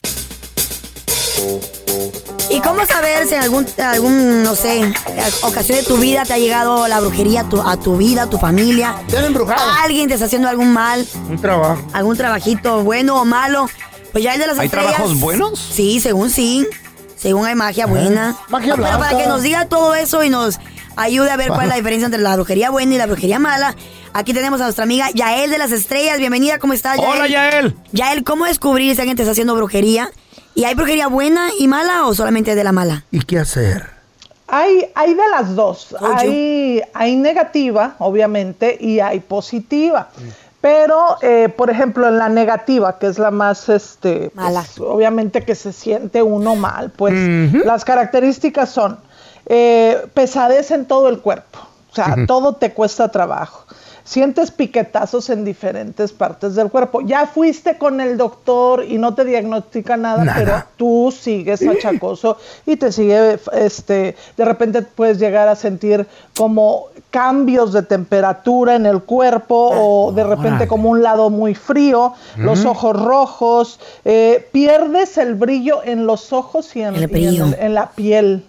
¿Y cómo saber si en algún, no sé, ocasión de tu vida te ha llegado la brujería a tu vida, a tu familia? ¿Te han embrujado? ¿Alguien te está haciendo algún mal? Un trabajo. ¿Algún trabajito bueno o malo? Pues ya el de las ¿Hay estrellas. trabajos buenos? Sí, según hay magia buena. Magia Pero para que nos diga todo eso y nos ayude a ver cuál es la diferencia entre la brujería buena y la brujería mala, aquí tenemos a nuestra amiga Yael de las Estrellas. Bienvenida, ¿cómo estás, Yael? Hola, Yael. Yael, ¿cómo descubrir si alguien te está haciendo brujería? ¿Y hay brujería buena y mala o solamente de la mala? ¿Y qué hacer? Hay de las dos. Hay negativa, obviamente, y hay positiva. Pero, por ejemplo, en la negativa, que es la más, mala. Pues, obviamente que se siente uno mal, pues las características son pesadez en todo el cuerpo. O sea, todo te cuesta trabajo. Sientes piquetazos en diferentes partes del cuerpo. Ya fuiste con el doctor y no te diagnostica nada, pero tú sigues achacoso y te sigue, de repente puedes llegar a sentir como cambios de temperatura en el cuerpo o de repente como un lado muy frío, los ojos rojos, pierdes el brillo en los ojos y en la piel.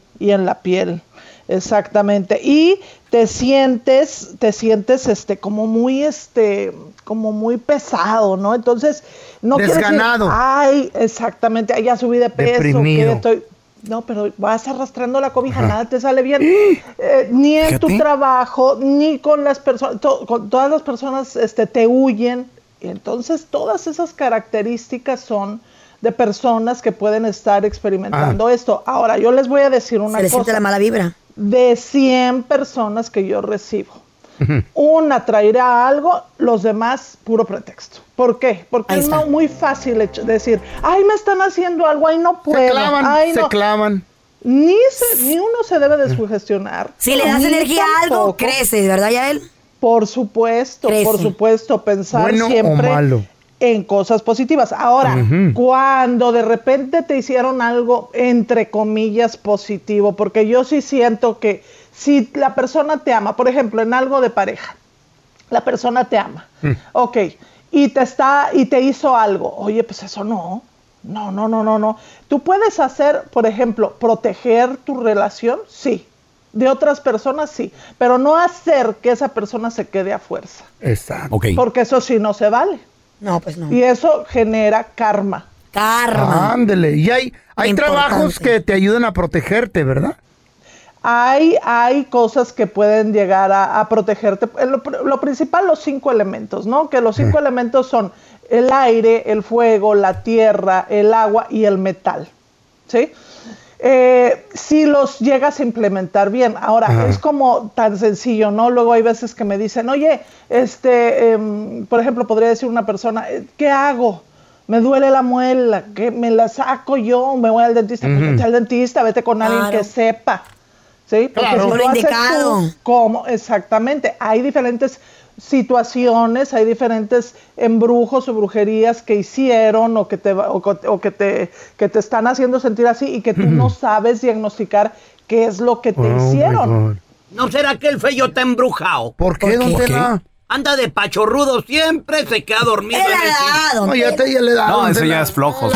Exactamente. Y te sientes como muy pesado, ¿no? Entonces, no desganado. Exactamente, ya subí de peso, deprimido. No, pero vas arrastrando la cobija, nada te sale bien. Ni en tu trabajo, ni con las personas, con todas las personas te huyen. Y entonces, todas esas características son de personas que pueden estar experimentando esto. Ahora, yo les voy a decir una cosa. ¿Se le siente la mala vibra? De 100 personas que yo recibo, una traerá algo, los demás puro pretexto. ¿Por qué? Porque es muy fácil decir, ay, me están haciendo algo, ay, no puedo. Se clavan. Ni uno se debe de sugestionar. Si le das energía a algo, crece, ¿verdad, Yael? Por supuesto, pensar bueno siempre o malo en cosas positivas. Ahora, cuando de repente te hicieron algo, entre comillas, positivo, porque yo sí siento que si la persona te ama, por ejemplo, en algo de pareja, la persona te ama, ok, y te hizo algo, oye, pues eso no. Tú puedes hacer, por ejemplo, proteger tu relación, sí. De otras personas, sí. Pero no hacer que esa persona se quede a fuerza. Exacto. Okay. Porque eso sí no se vale. No, pues no. Y eso genera karma. Ándele. Y hay trabajos que te ayudan a protegerte, ¿verdad? Hay cosas que pueden llegar a protegerte. Lo principal, los 5 elementos, ¿no? Que los 5 elementos son el aire, el fuego, la tierra, el agua y el metal, ¿sí? Si los llegas a implementar bien. Ahora, es como tan sencillo, ¿no? Luego hay veces que me dicen, oye, por ejemplo, podría decir una persona, ¿qué hago? Me duele la muela, ¿qué me la saco yo? Me voy al dentista. Pues vete al dentista, vete con alguien que sepa. ¿Sí? Porque si lo haces tú, ¿cómo? Exactamente. Hay diferentes situaciones, hay diferentes embrujos o brujerías que hicieron o que te están haciendo sentir así y que tú no sabes diagnosticar qué es lo que te hicieron. ¿No será que el feyo está embrujado? ¿Por qué, don Tela? Anda de pachorrudo, siempre se queda dormido. No, ya le da. No, ese ya es flojo.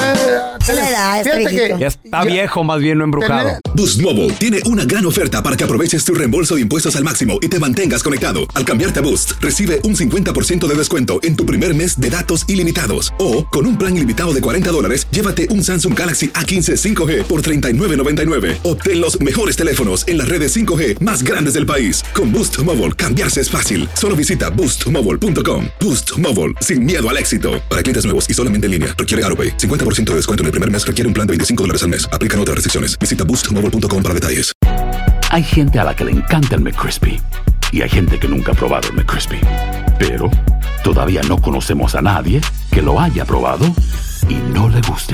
Ya está viejo, más bien no embrujado. Boost Mobile tiene una gran oferta para que aproveches tu reembolso de impuestos al máximo y te mantengas conectado. Al cambiarte a Boost, recibe un 50% de descuento en tu primer mes de datos ilimitados. O, con un plan ilimitado de $40, llévate un Samsung Galaxy A15 5G por $39.99. Obtén los mejores teléfonos en las redes 5G más grandes del país. Con Boost Mobile, cambiarse es fácil. Solo visita boostmobile.com. Boost Mobile, sin miedo al éxito. Para clientes nuevos y solamente en línea, requiere AutoPay. 50% de descuento en el primer mes requiere un plan de $25 al mes. Aplican otras restricciones. Visita boostmobile.com para detalles. Hay gente a la que le encanta el McCrispy y hay gente que nunca ha probado el McCrispy. Pero todavía no conocemos a nadie que lo haya probado y no le guste.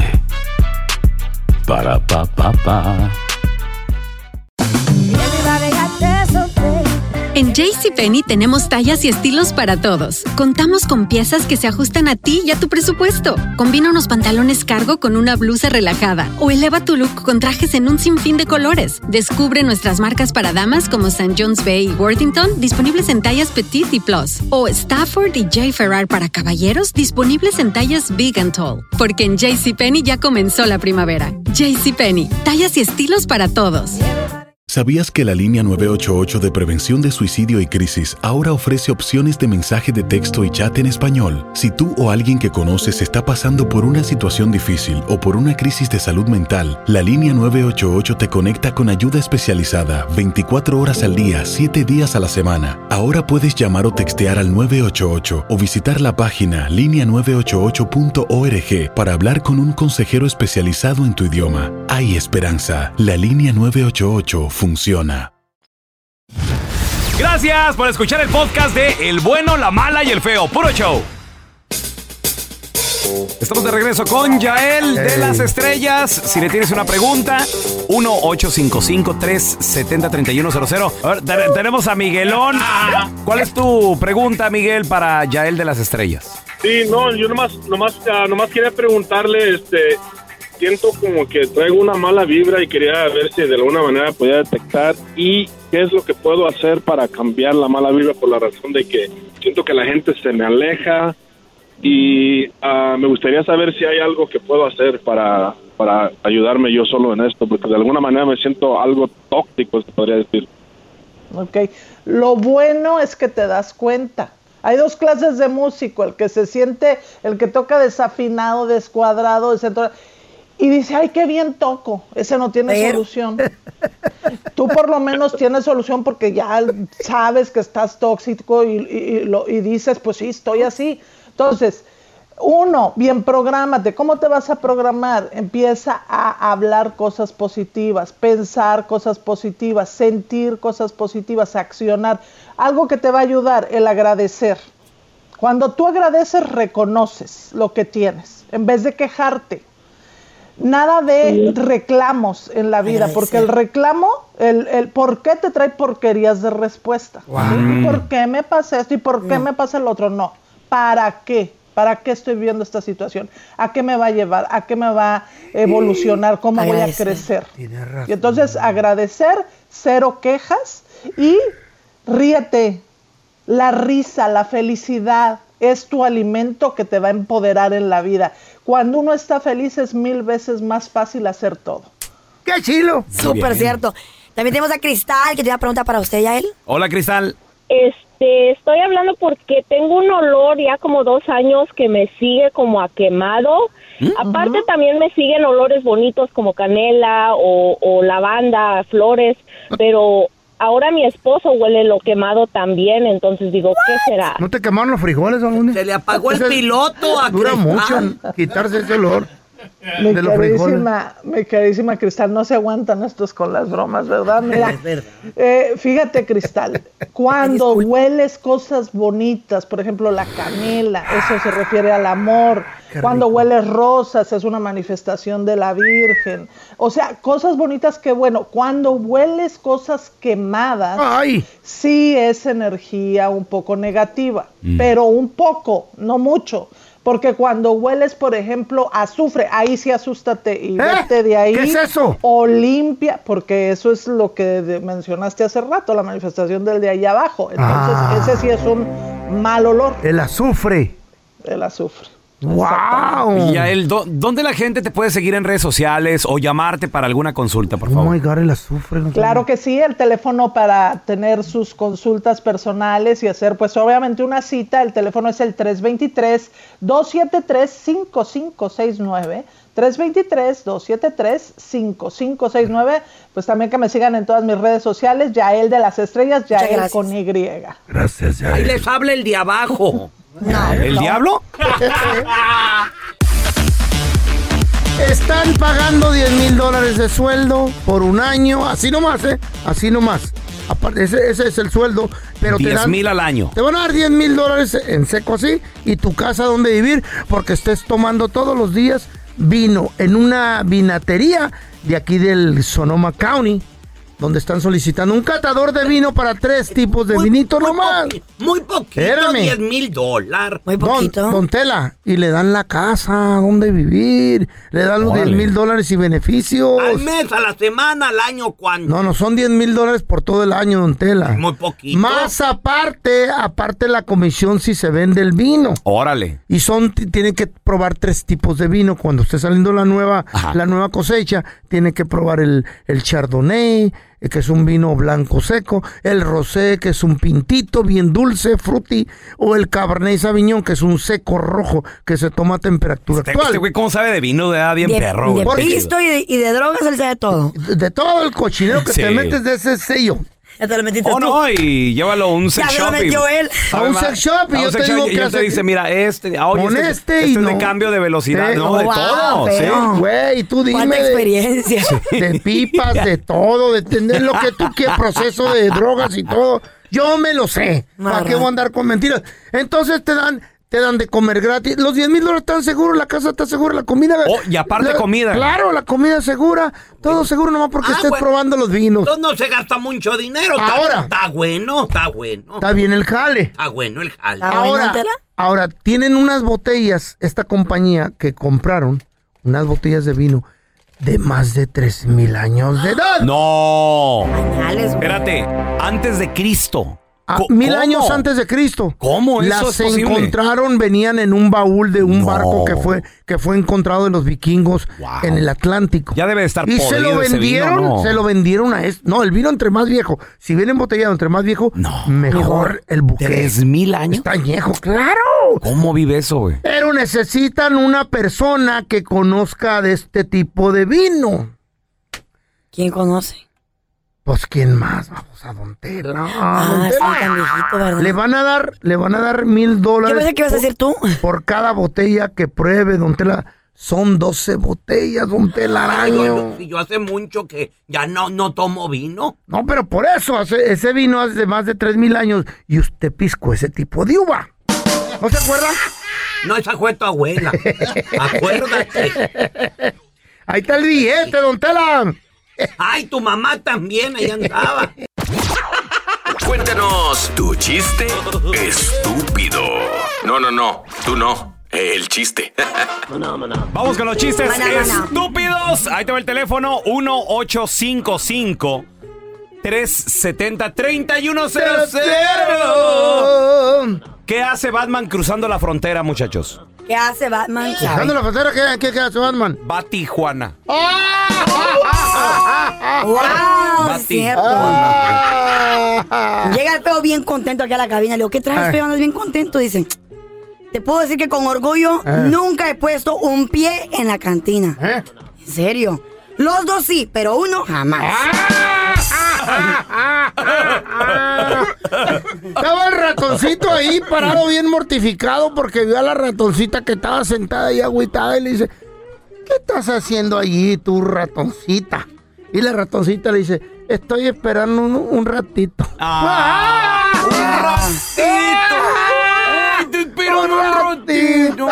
Para pa pa pa. En JCPenney tenemos tallas y estilos para todos. Contamos con piezas que se ajustan a ti y a tu presupuesto. Combina unos pantalones cargo con una blusa relajada o eleva tu look con trajes en un sinfín de colores. Descubre nuestras marcas para damas como St. John's Bay y Worthington, disponibles en tallas Petite y Plus. O Stafford y J. Ferrar para caballeros, disponibles en tallas Big and Tall. Porque en JCPenney ya comenzó la primavera. JCPenney, tallas y estilos para todos. ¿Sabías que la línea 988 de prevención de suicidio y crisis ahora ofrece opciones de mensaje de texto y chat en español? Si tú o alguien que conoces está pasando por una situación difícil o por una crisis de salud mental, la línea 988 te conecta con ayuda especializada 24 horas al día, 7 días a la semana. Ahora puedes llamar o textear al 988 o visitar la página linea988.org para hablar con un consejero especializado en tu idioma. Hay esperanza. La línea 988 funciona. Gracias por escuchar el podcast de El Bueno, la Mala y el Feo. Puro show. Estamos de regreso con Yael de las Estrellas. Si le tienes una pregunta, 1-855-370-3100. A ver, tenemos a Miguelón. ¿Cuál es tu pregunta, Miguel, para Yael de las Estrellas? Sí, no, yo nomás quería preguntarle, siento como que traigo una mala vibra y quería ver si de alguna manera podía detectar y qué es lo que puedo hacer para cambiar la mala vibra, por la razón de que siento que la gente se me aleja y me gustaría saber si hay algo que puedo hacer para ayudarme yo solo en esto, porque de alguna manera me siento algo tóxico, se podría decir. Ok, lo bueno es que te das cuenta. Hay dos clases de músico, el que se siente, el que toca desafinado, descuadrado, descentrado, y dice, ay, qué bien toco. Ese no tiene solución. Tú por lo menos tienes solución porque ya sabes que estás tóxico y dices, pues sí, estoy así. Entonces, uno, bien prográmate. ¿Cómo te vas a programar? Empieza a hablar cosas positivas, pensar cosas positivas, sentir cosas positivas, accionar. Algo que te va a ayudar, el agradecer. Cuando tú agradeces, reconoces lo que tienes, en vez de quejarte. Nada de reclamos en la vida, porque el reclamo, el por qué te trae porquerías de respuesta. Wow. ¿Sí? ¿Por qué me pasa esto y por qué me pasa el otro? No. ¿Para qué? ¿Para qué estoy viviendo esta situación? ¿A qué me va a llevar? ¿A qué me va a evolucionar? ¿Cómo voy a crecer? Y entonces agradecer, cero quejas y ríete. La risa, la felicidad es tu alimento que te va a empoderar en la vida. Cuando uno está feliz es 1000 veces más fácil hacer todo. ¡Qué chilo! Súper cierto. También tenemos a Cristal, que tiene una pregunta para usted, Yael. Hola, Cristal. Estoy hablando porque tengo un olor ya como 2 años que me sigue como a quemado. Aparte también me siguen olores bonitos como canela o lavanda, flores, pero ahora mi esposo huele lo quemado también, entonces digo, ¿qué será? ¿No te quemaron los frijoles algún día? Se le apagó el piloto a Dura Cristal. mucho quitarse ese olor. Mi queridísima Cristal, no se aguantan estos con las bromas, ¿verdad? Mira, fíjate, Cristal, cuando hueles cosas bonitas, por ejemplo, la canela, eso se refiere al amor. Cuando hueles rosas, es una manifestación de la Virgen. O sea, cosas bonitas que, bueno, cuando hueles cosas quemadas, sí es energía un poco negativa, pero un poco, no mucho. Porque cuando hueles, por ejemplo, azufre, ahí sí asústate y vete de ahí. ¿Qué es eso? O limpia, porque eso es lo que mencionaste hace rato, la manifestación del de ahí abajo. Entonces, ese sí es un mal olor. El azufre. El azufre. ¡Wow! Yael, ¿dónde la gente te puede seguir en redes sociales o llamarte para alguna consulta, por favor? Oh my God, el azufre. No Claro que sí, el teléfono para tener sus consultas personales y hacer, pues obviamente una cita, el teléfono es el 323-273-5569. 323-273-5569. Pues también que me sigan en todas mis redes sociales, Yael de las Estrellas, Yael con Y. Gracias, Yael. Ahí les habla el de abajo. ¿El diablo? Están pagando $10,000 de sueldo por un año, así nomás, así nomás. Aparte, ese es el sueldo, pero te dan $10,000 al año. Te van a dar $10,000 en seco así y tu casa donde vivir, porque estés tomando todos los días vino en una vinatería de aquí del Sonoma County. donde están solicitando un catador de vino para 3 tipos de vinito nomás. Muy poquito, Espérame. $10,000. Muy poquito. Don Tela, y le dan la casa donde vivir, le dan los $10,000 y beneficios. Al mes, a la semana, al año, ¿cuánto? No, son $10,000 por todo el año, don Tela. Muy poquito. Más aparte la comisión si se vende el vino. Órale. Y tienen que probar 3 tipos de vino. Cuando esté saliendo la nueva cosecha, tiene que probar el Chardonnay, que es un vino blanco seco, el Rosé, que es un pintito bien dulce, fruity, o el Cabernet Sauvignon, que es un seco rojo, que se toma a temperatura actual. Este güey, ¿cómo sabe de vino? Bien perro, güey. De pisto y de drogas, él sabe todo. De todo el cochinero que te metes de ese sello. Ya te lo metiste tú. No, y llévalo a un sex shop. Ya lo metió él. A un sex shop y yo te digo que te dice, mira, este y es de cambio de velocidad, de todo. Sí, güey, tú dime. ¿Cuánta experiencia? De pipas, de todo, de tener lo que tú quieras, proceso de drogas y todo. Yo me lo sé. ¿Para qué voy a andar con mentiras? Entonces te dan de comer gratis. Los $10,000 están seguros, la casa está segura, la comida. Y aparte comida. Claro, la comida segura, todo seguro nomás porque estés probando los vinos. Entonces no se gasta mucho dinero. Ahora. Está bueno. Está bien el jale. Está bueno el jale. Ahora, tienen unas botellas, esta compañía que compraron, unas botellas de vino de más de 3,000 años de edad. No. Espérate, antes de Cristo. 1000 años antes de Cristo. ¿Cómo eso las es posible? Encontraron, venían en un baúl de un barco que fue encontrado de los vikingos en el Atlántico. Ya debe de estar y podrido se lo vendieron, ese vino, ¿no? se lo vendieron a No, el vino entre más viejo. Si viene embotellado entre más viejo, mejor el buque. 3,000 años. Está añejo, claro. ¿Cómo vive eso, güey? Pero necesitan una persona que conozca de este tipo de vino. ¿Quién conoce? Pues ¿quién más? Vamos a Don Tela. Don Tela. Tan viejito, ¿verdad? Le van a dar $1,000. Yo pensé que ibas a decir tú. Por cada botella que pruebe, Don Tela. Son 12 botellas, Don Tela, al año. Yo hace mucho que ya no tomo vino. No, pero por eso, ese vino hace de más de 3,000 años y usted piscó ese tipo de uva. ¿No se acuerda? No, esa fue tu abuela. Acuérdate. Ahí está el billete, Don Tela. Ay, tu mamá también, ahí andaba. Cuéntanos tu chiste estúpido. No, tú no. El chiste. Vamos con los chistes estúpidos. Ahí te va el teléfono 1-855-370-3100. ¿Qué hace Batman cruzando la frontera, muchachos? ¿Qué hace Batman? ¿Cruzando la frontera? ¿Qué hace Batman? Va a Tijuana. ¡Wow! Va Cierto. Llega el feo bien contento aquí a la cabina. Le digo, ¿qué traes, feo? Andas bien contento. Dicen, te puedo decir que con orgullo nunca he puesto un pie en la cantina. ¿En serio? Los dos sí, pero uno jamás. Estaba el ratoncito ahí parado bien mortificado porque vio a la ratoncita que estaba sentada ahí agüitada y le dice, ¿qué estás haciendo allí, tú, ratoncita? Y la ratoncita le dice, estoy esperando un ratito. ¡Un ratito! ¡Ay, te espero un ratito!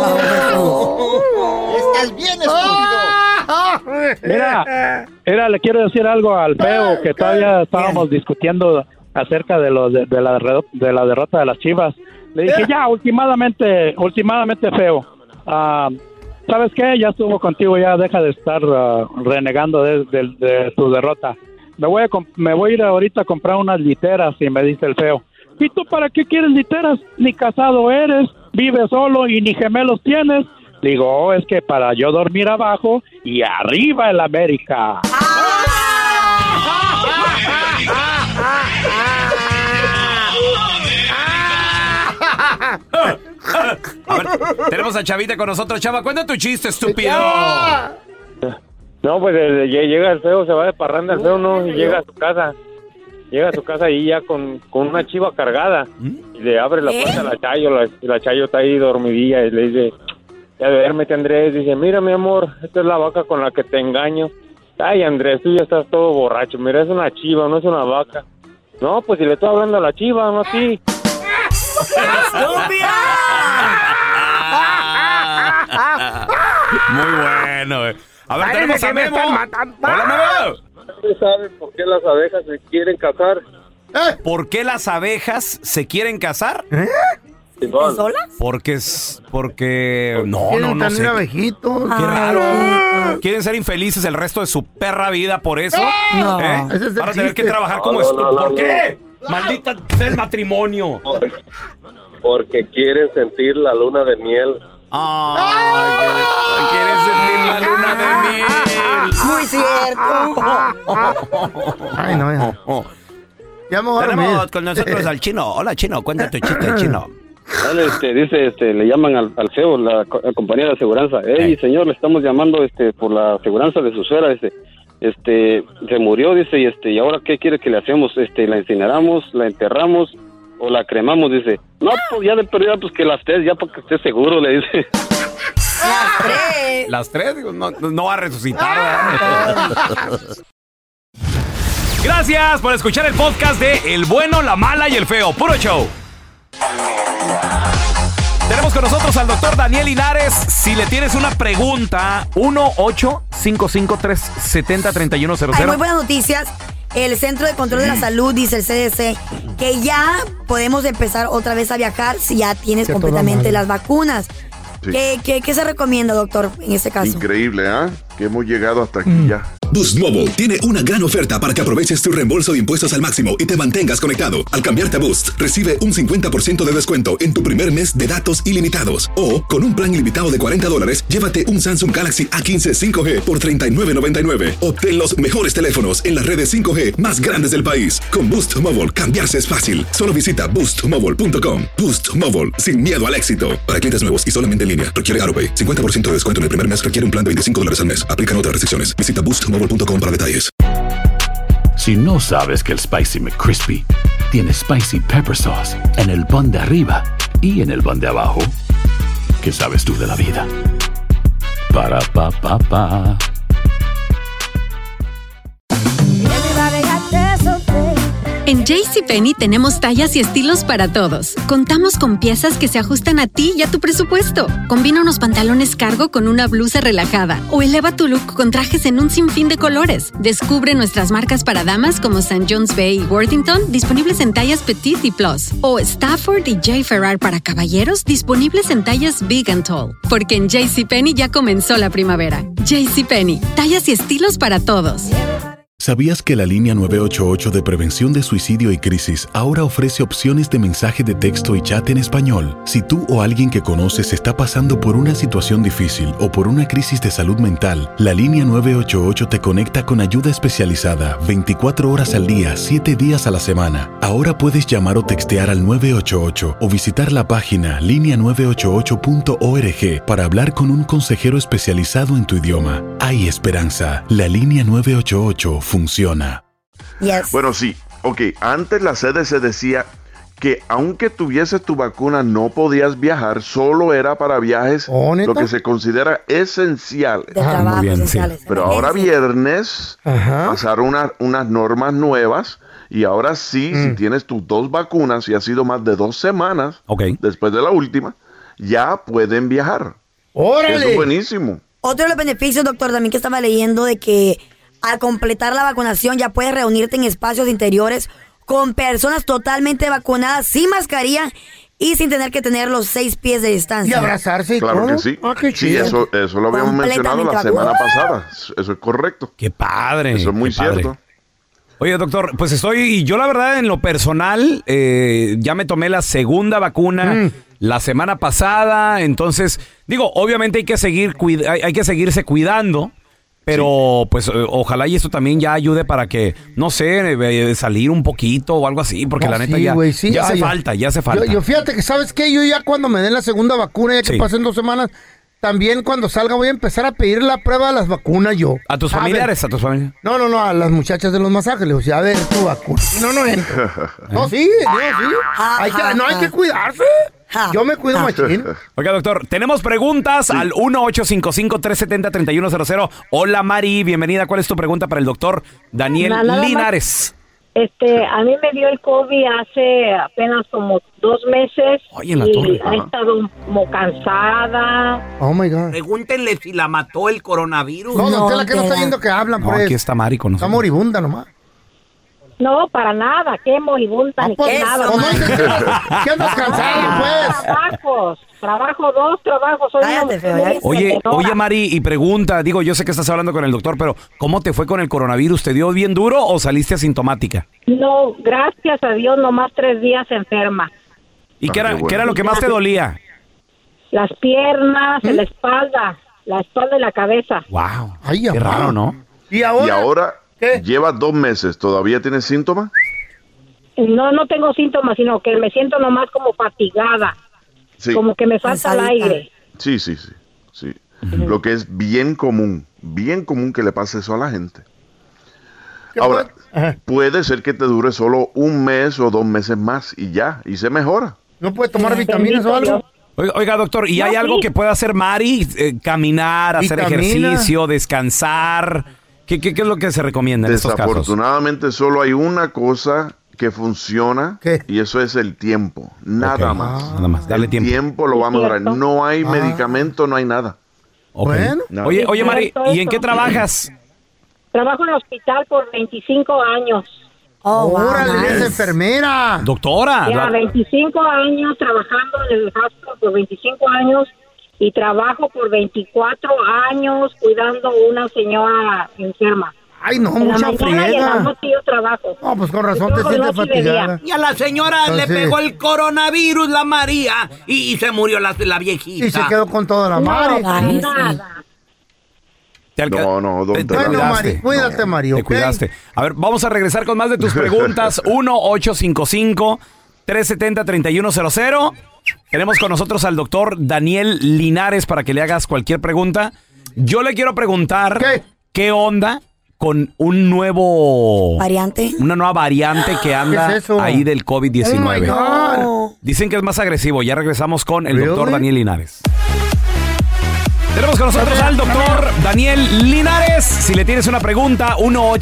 ¡Estás bien estúpido! Mira, le quiero decir algo al feo, que todavía estábamos discutiendo acerca de la derrota de las Chivas. Le dije, ya, últimamente feo. ¿Sabes qué? Ya estuvo contigo, ya deja de estar renegando de tu derrota. Me voy a ir ahorita a comprar unas literas, y me dice el feo, ¿y tú para qué quieres literas? Ni casado eres, vives solo y ni gemelos tienes. Digo, es que para yo dormir abajo y arriba el América. A ver, tenemos a Chavita con nosotros. Chava, cuenta tu chiste, estúpido. No, pues llega el feo, se va de parranda el feo, ¿no? Y llega a su casa. Llega a su casa y ya con una chiva cargada. Y le abre la puerta a la Chayo. La Chayo está ahí dormidilla y le dice, ya duérmete, Andrés. Dice, mira, mi amor, esta es la vaca con la que te engaño. Ay, Andrés, tú ya estás todo borracho. Mira, es una chiva, no es una vaca. No, pues si le estoy hablando a la chiva, no a ti. Muy bueno, güey. A ver, tenemos a Memo. Hola, Memo. ¿Usted sabe por qué las abejas se quieren casar? ¿Por qué las abejas se quieren casar? ¿Solas? Porque no sé. abejitos. Qué raro. ¿Quieren ser infelices el resto de su perra vida por eso? No. Van a tener que trabajar como esto. ¿Por qué? Maldita sea el matrimonio. Porque quieren sentir la luna de miel. Quieren sentir la luna de miel. Muy cierto. Ay, no, ya. Ya me voy a dormir. Tenemos con nosotros al Chino. Hola, Chino, cuenta tu chiste, Chino. Le llaman al feo, la compañía de aseguranza. Señor, le estamos llamando por la aseguranza de su suegra. Se murió, dice, y ahora ¿qué quiere que le hacemos? ¿La incineramos, la enterramos o la cremamos? Dice, no, pues ya de pérdida, pues que las tres, ya para que esté seguro, le dice. Las tres, digo, no va a resucitar. Gracias por escuchar el podcast de El Bueno, la Mala y el Feo. Puro show. Tenemos con nosotros al doctor Daniel Linares. Si le tienes una pregunta, 1-855-370-3100. Hay muy buenas noticias. El Centro de Control de la Salud, dice el CDC, que ya podemos empezar otra vez a viajar si ya tienes completamente las vacunas. Sí. ¿Qué se recomienda, doctor, en este caso? Increíble, ¿ah? Que hemos llegado hasta aquí ya. Boost Mobile tiene una gran oferta para que aproveches tu reembolso de impuestos al máximo y te mantengas conectado. Al cambiarte a Boost, recibe un 50% de descuento en tu primer mes de datos ilimitados. O, con un plan ilimitado de $40, llévate un Samsung Galaxy A15 5G por $39.99. Obtén los mejores teléfonos en las redes 5G más grandes del país. Con Boost Mobile, cambiarse es fácil. Solo visita boostmobile.com. Boost Mobile, sin miedo al éxito. Para clientes nuevos y solamente en línea, requiere AutoPay. 50% de descuento en el primer mes requiere un plan de $25 al mes. Aplican otras restricciones. Visita boostmobile.com para detalles. Si no sabes que el Spicy McCrispy tiene Spicy Pepper Sauce en el pan de arriba y en el pan de abajo, ¿qué sabes tú de la vida? Para, pa, pa, pa. En JCPenney tenemos tallas y estilos para todos. Contamos con piezas que se ajustan a ti y a tu presupuesto. Combina unos pantalones cargo con una blusa relajada o eleva tu look con trajes en un sinfín de colores. Descubre nuestras marcas para damas como St. John's Bay y Worthington, disponibles en tallas Petite y Plus. O Stafford y J. Ferrar para caballeros, disponibles en tallas Big and Tall. Porque en JCPenney ya comenzó la primavera. JCPenney, tallas y estilos para todos. ¿Sabías que la línea 988 de prevención de suicidio y crisis ahora ofrece opciones de mensaje de texto y chat en español? Si tú o alguien que conoces está pasando por una situación difícil o por una crisis de salud mental, la línea 988 te conecta con ayuda especializada 24 horas al día, 7 días a la semana. Ahora puedes llamar o textear al 988 o visitar la página linea988.org para hablar con un consejero especializado en tu idioma. Hay esperanza. La línea 988 funciona. Yes. Bueno, sí. Ok, antes la CDC decía que aunque tuvieses tu vacuna no podías viajar, solo era para viajes lo que se considera esenciales. De trabajo, muy bien, esenciales. sí. Pero ahora viernes pasaron unas normas nuevas y ahora sí, si tienes tus 2 vacunas y ha sido más de 2 semanas después de la última, ya pueden viajar. ¡Órale! Eso es buenísimo. Otro de los beneficios, doctor, también que estaba leyendo de que al completar la vacunación ya puedes reunirte en espacios interiores con personas totalmente vacunadas, sin mascarilla y sin tener que tener los 6 pies de distancia. Y abrazarse y Claro todo. que sí. Qué Sí, chido. eso lo habíamos mencionado la semana pasada. Eso es correcto. Qué padre. Eso es muy qué padre. cierto. Oye, doctor, pues y yo la verdad en lo personal ya me tomé la segunda vacuna la semana pasada, entonces digo, obviamente hay que seguirse cuidando, pero pues ojalá y esto también ya ayude para que, no sé, salir un poquito o algo así, porque la neta ya hace falta. Yo fíjate que, ¿sabes qué? Yo ya cuando me den la segunda vacuna, ya que pasen 2 semanas, también cuando salga voy a empezar a pedir la prueba de las vacunas yo. ¿A tus familiares? ¿A tus familiares? No, a las muchachas de los masajes. Les digo, a ver, tu vacuna. No entro. No, sí. Hay que cuidarse. Yo me cuido machín. Oiga, doctor, tenemos preguntas al 1-855-370-3100. Hola, Mari, bienvenida. ¿Cuál es tu pregunta para el doctor Daniel Linares? A mí me dio el COVID hace apenas como 2 meses. Oye, en la torre. He estado como cansada. Oh, my God. Pregúntenle si la mató el coronavirus. No, don Tela, que no está yendo que hablan por No, eso. aquí está Mari con Está nosotros. moribunda nomás. No, para nada. Qué moribunda ni pues, qué nada. ¿cómo dices que andas cansado, pues? Trabajo 2 trabajos. Soy Oye, Mari, y pregunta, digo, yo sé que estás hablando con el doctor, pero ¿cómo te fue con el coronavirus? ¿Te dio bien duro o saliste asintomática? No, gracias a Dios, nomás 3 días enferma. ¿Y qué era lo que más te dolía? Las piernas, la espalda y la cabeza. Wow. Ay, qué raro, ¿no? ¿Y ahora? Llevas 2 meses, ¿todavía tienes síntomas? No tengo síntomas, sino que me siento nomás como fatigada. Sí. Como que me falta el aire. Sí. Lo que es bien común que le pase eso a la gente. Ahora, puede ser que te dure solo 1 mes o 2 meses más y se mejora. ¿No puedes tomar vitaminas o algo? Oiga, doctor, ¿y hay algo que pueda hacer Mari? Caminar, hacer ejercicio, descansar. ¿Qué es lo que se recomienda en estos casos? Desafortunadamente solo hay una cosa que funciona y eso es el tiempo. Nada más. Nada más, dale tiempo. El tiempo lo va a mejorar. No hay medicamento, no hay nada. Bueno. Oye, Mari, ¿y en qué trabajas? Trabajo en el hospital por 25 años. ¡Órale, eres enfermera! Doctora. Ya, 25 años trabajando en el hospital por 25 años y trabajo por 24 años cuidando a una señora enferma. Ay, no, en mucha la mañana friega. y en la noche yo trabajo. No, pues con razón te Yo sientes noche y de día. fatigada. Y a la señora le pegó el coronavirus, la María, y se murió la viejita. Y se quedó con toda la Mari. Nada. No, don Tela. Bueno, Mari, cuídate, Mari, Te ¿ok? cuidaste. A ver, vamos a regresar con más de tus preguntas. 1-855-370-3100. Tenemos con nosotros al doctor Daniel Linares para que le hagas cualquier pregunta. Yo le quiero preguntar qué onda con un nuevo... ¿Variante? Una nueva variante que anda ¿Qué es eso? ahí del COVID-19. Oh, my God. Dicen que es más agresivo. Ya regresamos con el doctor Daniel Linares. Tenemos con nosotros al doctor Daniel Linares. Si le tienes una pregunta,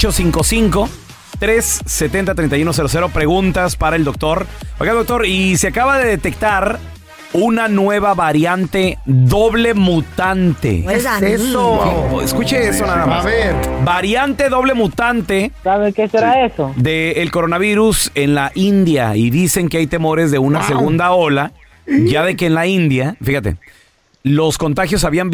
1-855-370-3100. Preguntas para el doctor. Oiga, doctor, y se acaba de detectar una nueva variante doble mutante. ¿Qué es eso? Wow. Escuche eso nada más. A ver. Variante doble mutante. ¿Saben qué será eso? Del coronavirus en la India. Y dicen que hay temores de una segunda ola. Ya de que en la India, fíjate, los contagios habían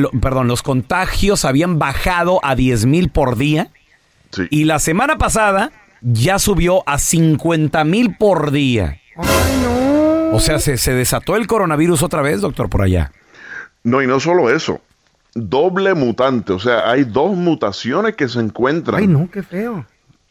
bajado a 10,000 por día. Sí. Y la semana pasada ya subió a 50,000 por día. O sea, se desató el coronavirus otra vez, doctor, por allá. No, y no solo eso. Doble mutante. O sea, hay 2 mutaciones que se encuentran. Ay, no, qué feo.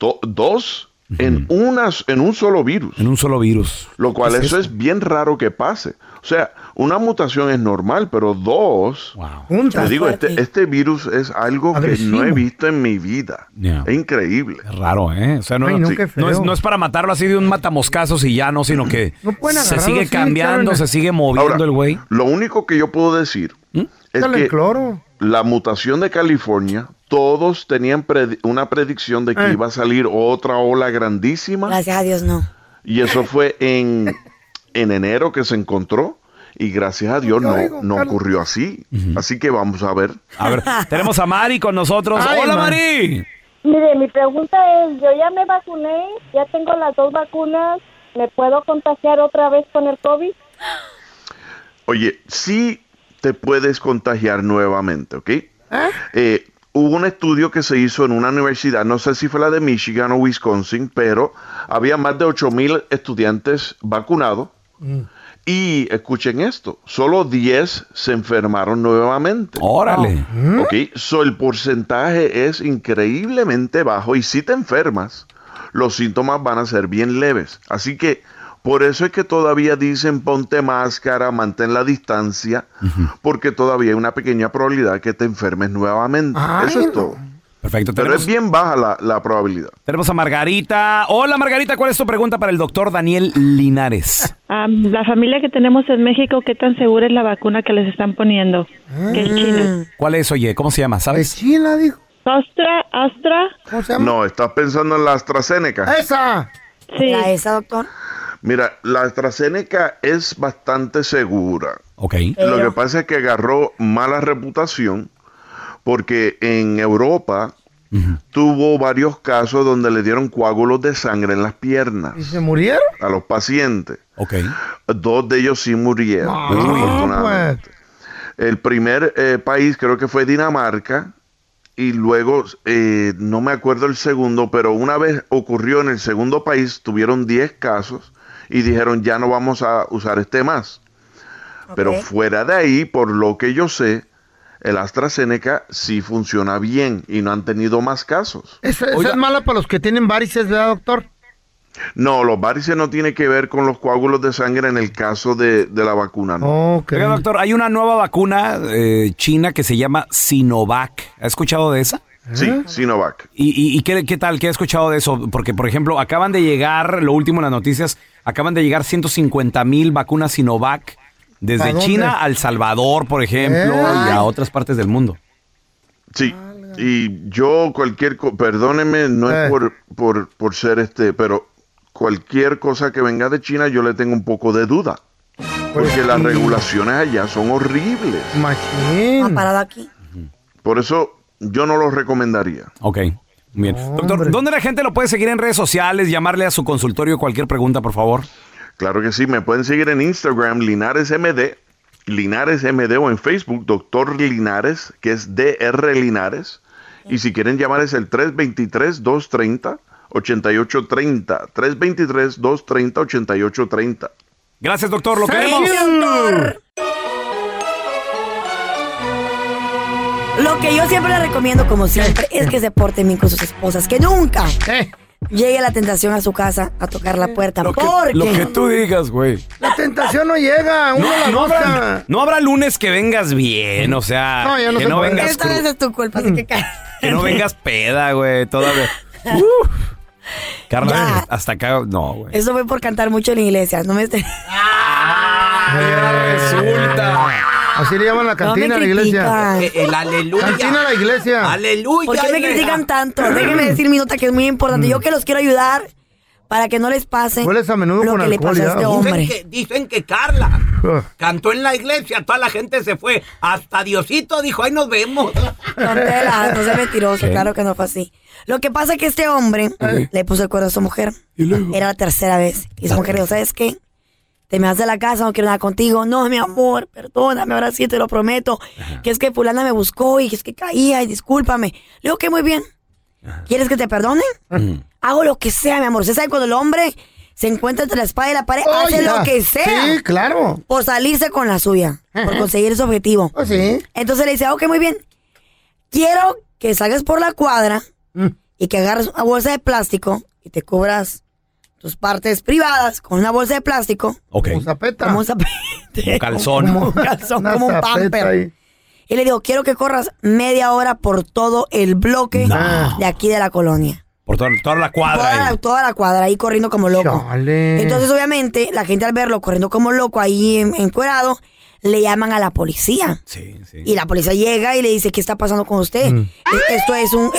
2 en un solo virus. En un solo virus. Lo cual ¿Qué es eso es bien raro que pase. O sea, una mutación es normal, pero 2... Te digo, este virus es algo agresivo que no he visto en mi vida. Es increíble. Es raro, ¿eh? O sea, Ay, no, qué feo. no es para matarlo así de un matamoscazos y ya no, sino que pueden se agarrarlo sigue así, cambiando, se sigue moviendo Ahora, el güey. Lo único que yo puedo decir es Dale que cloro. la mutación de California, todos tenían una predicción de que iba a salir otra ola grandísima. Gracias a Dios, no. Y eso fue en enero que se encontró. Y gracias a Dios no ocurrió así. Así que vamos a ver. A ver, tenemos a Mari con nosotros. Ay, ¡Hola, Mari! Mari! Mire, mi pregunta es, yo ya me vacuné, ya tengo las 2 vacunas, ¿me puedo contagiar otra vez con el COVID? Oye, sí te puedes contagiar nuevamente, ¿ok? Hubo un estudio que se hizo en una universidad, no sé si fue la de Michigan o Wisconsin, pero había más de 8,000 estudiantes vacunados. Y escuchen esto, solo 10 se enfermaron nuevamente. ¡Órale! Ok, el porcentaje es increíblemente bajo y si te enfermas, los síntomas van a ser bien leves. Así que por eso es que todavía dicen ponte máscara, mantén la distancia, porque todavía hay una pequeña probabilidad que te enfermes nuevamente. Eso es todo. Perfecto. Pero es bien baja la probabilidad. Tenemos a Margarita. Hola, Margarita, ¿cuál es tu pregunta para el doctor Daniel Linares? La familia que tenemos en México, ¿qué tan segura es la vacuna que les están poniendo? Que es China. ¿Cuál es, oye? ¿Cómo se llama? ¿Sabes? China, dijo. Astra. ¿Cómo se llama? No, estás pensando en la AstraZeneca. ¡Esa! Sí. ¿Esa, doctor? Mira, la AstraZeneca es bastante segura. Ok. Lo que pasa es que agarró mala reputación porque en Europa tuvo varios casos donde le dieron coágulos de sangre en las piernas. ¿Y se murieron? A los pacientes. Ok. 2 de ellos sí murieron. Desafortunadamente. El primer país creo que fue Dinamarca. Y luego, no me acuerdo el segundo, pero una vez ocurrió en el segundo país, tuvieron 10 casos y dijeron ya no vamos a usar este más. Okay. Pero fuera de ahí, por lo que yo sé, el AstraZeneca sí funciona bien y no han tenido más casos. ¿Esa es mala para los que tienen varices, ¿verdad, doctor? No, los varices no tienen que ver con los coágulos de sangre en el caso de la vacuna, ¿no? Okay. Oiga, doctor, hay una nueva vacuna china que se llama Sinovac. ¿Ha escuchado de esa? Sí, Sinovac. ¿Y qué tal? ¿Qué ha escuchado de eso? Porque, por ejemplo, acaban de llegar, lo último en las noticias, acaban de llegar 150,000 vacunas Sinovac desde China a El Salvador, por ejemplo, y a otras partes del mundo. Sí, y yo perdóneme, no es por ser pero cualquier cosa que venga de China yo le tengo un poco de duda. Porque las regulaciones allá son horribles. Machín. Parado aquí. Por eso yo no lo recomendaría. Ok, bien. Doctor, ¿dónde la gente lo puede seguir en redes sociales? Llamarle a su consultorio cualquier pregunta, por favor. Claro que sí, me pueden seguir en Instagram, LinaresMD, o en Facebook, Doctor Linares, que es DR Linares. Y si quieren llamar es el 323-230-8830. 323-230-8830. Gracias, doctor. Lo queremos. Lo que yo siempre le recomiendo, como siempre, es que se porten bien con sus esposas. Que nunca llegue la tentación a su casa a tocar la puerta. Lo que tú digas, güey. La tentación no llega. No habrá lunes que vengas bien, o sea, no, que no vengas esta vez es tu culpa, así que que no vengas peda, güey, todavía. Carla, hasta acá, no, güey. Eso fue por cantar mucho en la iglesia, no me resulta. Así le llaman la cantina a la iglesia. El aleluya. Cantina a la iglesia. Aleluya. ¿Por qué me critican tanto? Déjenme decir mi nota que es muy importante. Yo que los quiero ayudar para que no les pase Hueles a menudo lo con que le alcohol, pasó a este hombre. Dicen que Carla cantó en la iglesia, toda la gente se fue. Hasta Diosito dijo, ahí nos vemos. No seas mentiroso, claro que no fue así. Lo que pasa es que este hombre le puso el cuerno a su mujer. Era la tercera vez. Y su mujer dijo, ¿sabes qué? Te me vas de la casa, no quiero nada contigo. No, mi amor, perdóname, ahora sí te lo prometo. Que es que fulana me buscó y que es que caía y discúlpame. Le digo que muy bien. ¿Quieres que te perdone? Hago lo que sea, mi amor. Usted sabe cuando el hombre se encuentra entre la espada y la pared, hace lo que sea. Sí, claro. Por salirse con la suya. Por conseguir su objetivo. Sí. Entonces le dice, ok, muy bien. Quiero que salgas por la cuadra y que agarres una bolsa de plástico y te cubras tus partes privadas con una bolsa de plástico. Ok. Como zapeta. Como un zapete. Como calzón. Como un calzón, como un pamper. Ahí. Y le digo, quiero que corras media hora por todo el bloque de aquí de la colonia. Por toda la cuadra. Toda la cuadra, ahí corriendo como loco. Chale. Entonces, obviamente, la gente al verlo corriendo como loco ahí encuerado, le llaman a la policía. Sí. Y la policía llega y le dice, ¿qué está pasando con usted? Esto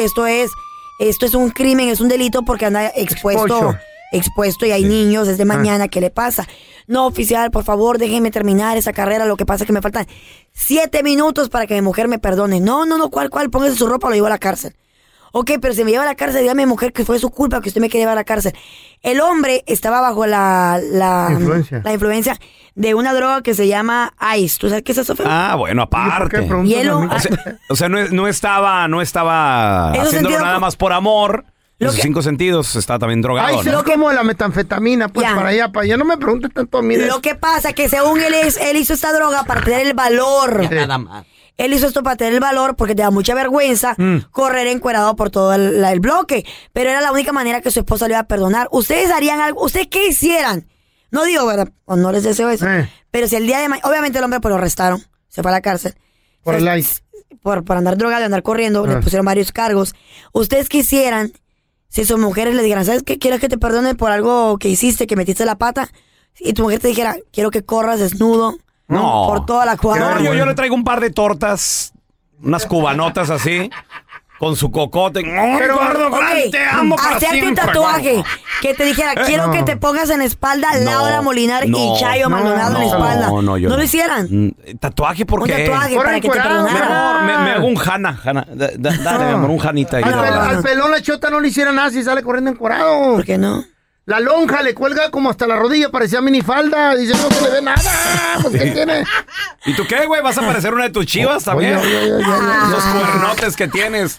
es un crimen, es un delito porque anda expuesto y hay niños desde mañana. ¿Qué le pasa? No, oficial, por favor, déjeme terminar esa carrera. Lo que pasa es que me faltan 7 minutos para que mi mujer me perdone. No, ¿cuál? Póngase su ropa, lo llevo a la cárcel. Ok, pero si me lleva a la cárcel, dígame, mujer, que fue su culpa que usted me quiere llevar a la cárcel. El hombre estaba bajo la influencia de una droga que se llama Ice. ¿Tú sabes qué es eso, Feo? Ah, bueno, aparte. Hielo. O sea, no estaba haciéndolo nada más por amor. En sus 5 sentidos está también drogado. Ay, se lo quemo la metanfetamina, pues para allá. No me preguntes tanto a mí. Lo que pasa es que según él hizo esta droga para tener el valor. Nada más. Él hizo esto para tener el valor porque te da mucha vergüenza correr encuerado por todo el bloque. Pero era la única manera que su esposa le iba a perdonar. ¿Ustedes harían algo? ¿Ustedes qué hicieran? No digo, ¿verdad? O no les deseo eso. Pero si el día de mañana... Obviamente el hombre pues lo arrestaron. Se fue a la cárcel. Por el ICE. Por andar drogado y andar corriendo. Le pusieron varios cargos. ¿Ustedes quisieran... Si sus mujeres le dijeran, ¿sabes qué? ¿Quieres que te perdone por algo que hiciste, que metiste la pata? Y tu mujer te dijera, quiero que corras desnudo por toda la cuadra. No, yo le traigo un par de tortas, unas cubanotas así, Con su cocote. Pero, gordo, te amo para hacerte un siempre, tatuaje gordo. que te dijera, quiero que te pongas en espalda Laura Molinar y Chayo Maldonado en espalda. No, ¿No lo hicieran? ¿Tatuaje por qué? Un tatuaje para que te perdonaran. Me hago un Jana. Dale, mi amor, un Janita. Al pelón la chota no le hiciera nada si sale corriendo encuerado. ¿Por qué no? La lonja le cuelga como hasta la rodilla, parecía minifalda. Dice, no se le ve nada. Pues, ¿qué tiene? ¿Y tú qué, güey? ¿Vas a parecer una de tus chivas también? Los cuernotes que tienes.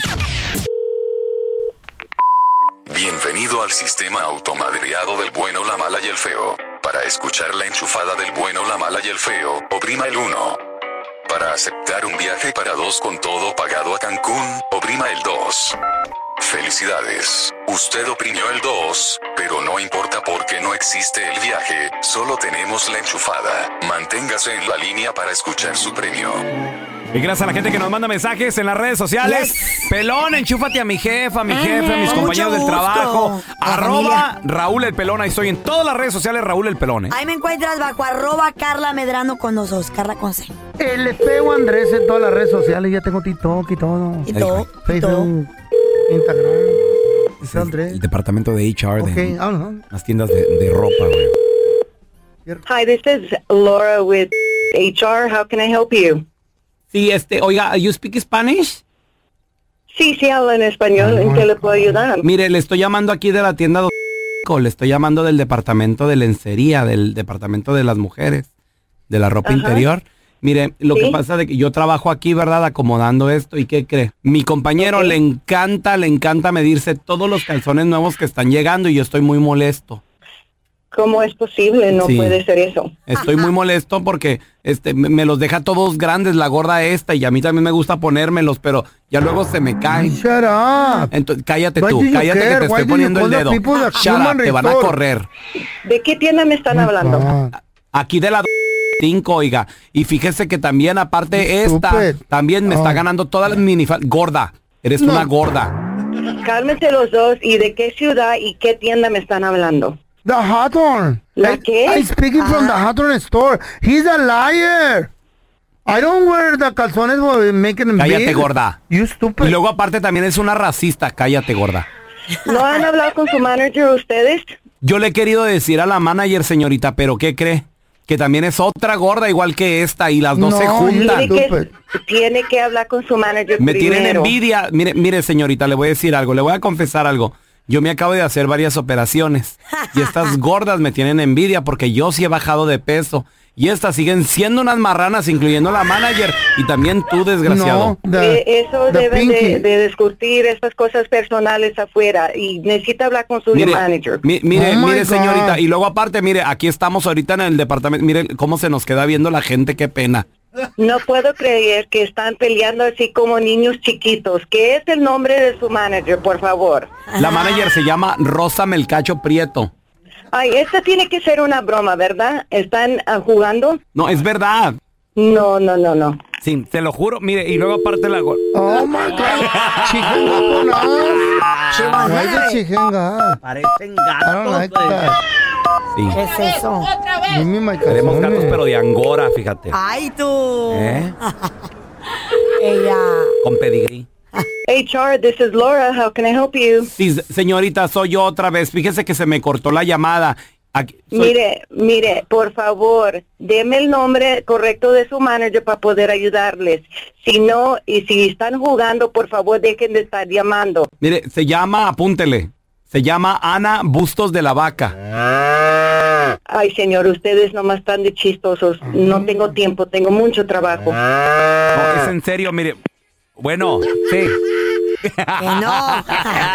Bienvenido al sistema automadreado del bueno, la mala y el feo. Para escuchar la enchufada del bueno, la mala y el feo, oprima el 1. Para aceptar un viaje para 2 con todo pagado a Cancún, oprima el 2. Felicidades, usted oprimió el 2, pero no importa porque no existe el viaje, solo tenemos la enchufada. Manténgase en la línea para escuchar su premio. Y gracias a la gente que nos manda mensajes en las redes sociales. Pelón, enchúfate a mi jefa, a mi jefe, a mis compañeros del trabajo. @Raúl el Pelón, ahí estoy en todas las redes sociales, Raúl el Pelón. Ahí me encuentras bajo @Carla Medrano con 2 Os, Carla con C. El feo Andrés en todas las redes sociales, ya tengo TikTok y todo. Facebook, Instagram. El departamento de HR de vámonos. las tiendas de ropa, güey. Hi, this is Laura with HR. How can I help you? Sí, oiga, ¿you speak Spanish? Sí, habla en español. ¿En qué le puedo ayudar? Mire, le estoy llamando aquí de la tienda le estoy llamando del departamento de lencería, del departamento de las mujeres, de la ropa interior. Mire, lo que pasa es que yo trabajo aquí, ¿verdad? Acomodando esto. ¿Y qué cree? Mi compañero le encanta medirse todos los calzones nuevos que están llegando y yo estoy muy molesto. ¿Cómo es posible? No puede ser eso. Estoy muy molesto porque me los deja todos grandes la gorda esta y a mí también me gusta ponérmelos, pero ya luego se me caen. Shut up. Entonces, cállate tú, cállate que te estoy poniendo el dedo. Shut up, te van a correr. ¿De qué tienda me están hablando? Aquí de la 5, oiga. Y fíjese que también, aparte también me está ganando todas las minifaldas. Gorda, eres una gorda. Cálmense los dos. ¿Y de qué ciudad y qué tienda me están hablando? The Hawthorne. ¿La qué? I'm speaking from the Hawthorne store. He's a liar. I don't wear the calzones making them Cállate, big. gorda. You stupid. Y luego aparte también es una racista. Cállate, gorda. ¿No han hablado con su manager ustedes? Yo le he querido decir a la manager, señorita, pero ¿qué cree? Que también es otra gorda igual que esta y las dos se juntan. Tiene que hablar con su manager Me primero. tienen envidia. Mire, señorita, le voy a decir algo. Le voy a confesar algo. Yo me acabo de hacer varias operaciones y estas gordas me tienen envidia porque yo sí he bajado de peso y estas siguen siendo unas marranas, incluyendo la manager y también tú, desgraciado. Eso deben de discutir estas cosas personales afuera y necesita hablar con su manager. Mire, señorita, y luego aparte, mire, aquí estamos ahorita en el departamento, mire cómo se nos queda viendo la gente, qué pena. No puedo creer que están peleando así como niños chiquitos. ¿Qué es el nombre de su manager, por favor? La manager se llama Rosa Melcacho Prieto. Ay, esta tiene que ser una broma, ¿verdad? ¿Están jugando? No, es verdad. No. Sí, te lo juro. Mire, y luego aparte la... Oh, my God. Chijenga. Parecen gatos. Sí. ¿Qué es eso? Tenemos gatos, pero de Angora, fíjate. ¡Ay, tú! Ella. Con pedigrí. HR, this is Laura. How can I help you? Sí, señorita, soy yo otra vez. Fíjese que se me cortó la llamada. Mire, por favor, deme el nombre correcto de su manager para poder ayudarles. Si no, y si están jugando, por favor, dejen de estar llamando. Mire, se llama, apúntele. Se llama Ana Bustos de la Vaca. Ay, señor, ustedes nomás están de chistosos. No tengo tiempo, tengo mucho trabajo. No, es en serio, mire. Bueno, sí. Que no.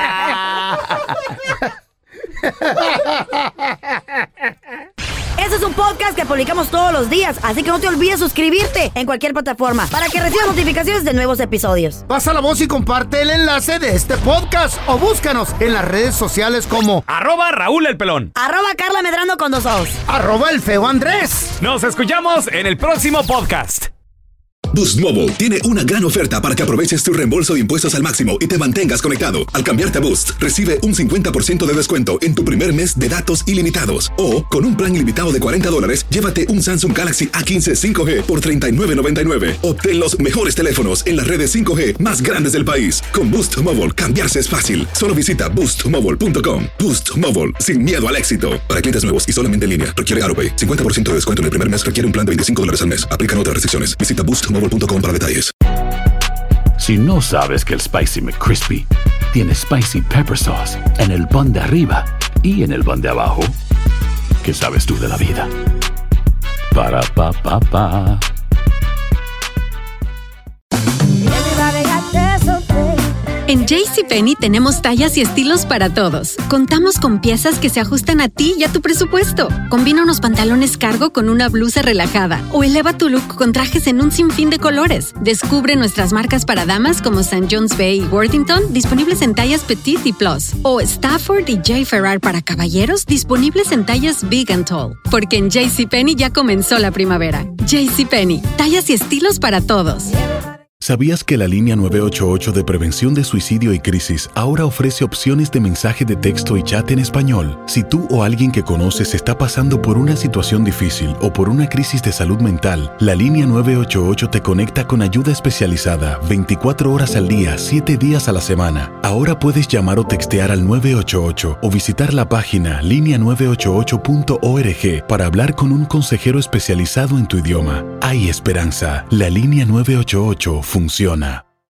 Este es un podcast que publicamos todos los días, así que no te olvides suscribirte en cualquier plataforma para que recibas notificaciones de nuevos episodios. Pasa la voz y comparte el enlace de este podcast o búscanos en las redes sociales como @Raúl el Pelón, @Carla Medrano con 2 Os, @el feo Andrés. Nos escuchamos en el próximo podcast. Boost Mobile tiene una gran oferta para que aproveches tu reembolso de impuestos al máximo y te mantengas conectado. Al cambiarte a Boost, recibe un 50% de descuento en tu primer mes de datos ilimitados. O, con un plan ilimitado de $40, llévate un Samsung Galaxy A15 5G por $39.99. Obtén los mejores teléfonos en las redes 5G más grandes del país. Con Boost Mobile, cambiarse es fácil. Solo visita boostmobile.com. Boost Mobile, sin miedo al éxito. Para clientes nuevos y solamente en línea, requiere AroPay. 50% de descuento en el primer mes requiere un plan de $25 al mes. Aplican otras restricciones. Visita boostmobile.com para detalles. Si no sabes que el Spicy McCrispy tiene Spicy Pepper Sauce en el pan de arriba y en el pan de abajo, ¿qué sabes tú de la vida? Para, pa, pa, pa. En JCPenney tenemos tallas y estilos para todos. Contamos con piezas que se ajustan a ti y a tu presupuesto. Combina unos pantalones cargo con una blusa relajada o eleva tu look con trajes en un sinfín de colores. Descubre nuestras marcas para damas como St. John's Bay y Worthington, disponibles en tallas Petite y Plus. O Stafford y J. Ferrar para caballeros, disponibles en tallas Big and Tall. Porque en JCPenney ya comenzó la primavera. JCPenney, tallas y estilos para todos. ¿Sabías que la línea 988 de prevención de suicidio y crisis ahora ofrece opciones de mensaje de texto y chat en español? Si tú o alguien que conoces está pasando por una situación difícil o por una crisis de salud mental, la línea 988 te conecta con ayuda especializada 24 horas al día, 7 días a la semana. Ahora puedes llamar o textear al 988 o visitar la página linea988.org para hablar con un consejero especializado en tu idioma. Hay esperanza. La línea 988 funciona.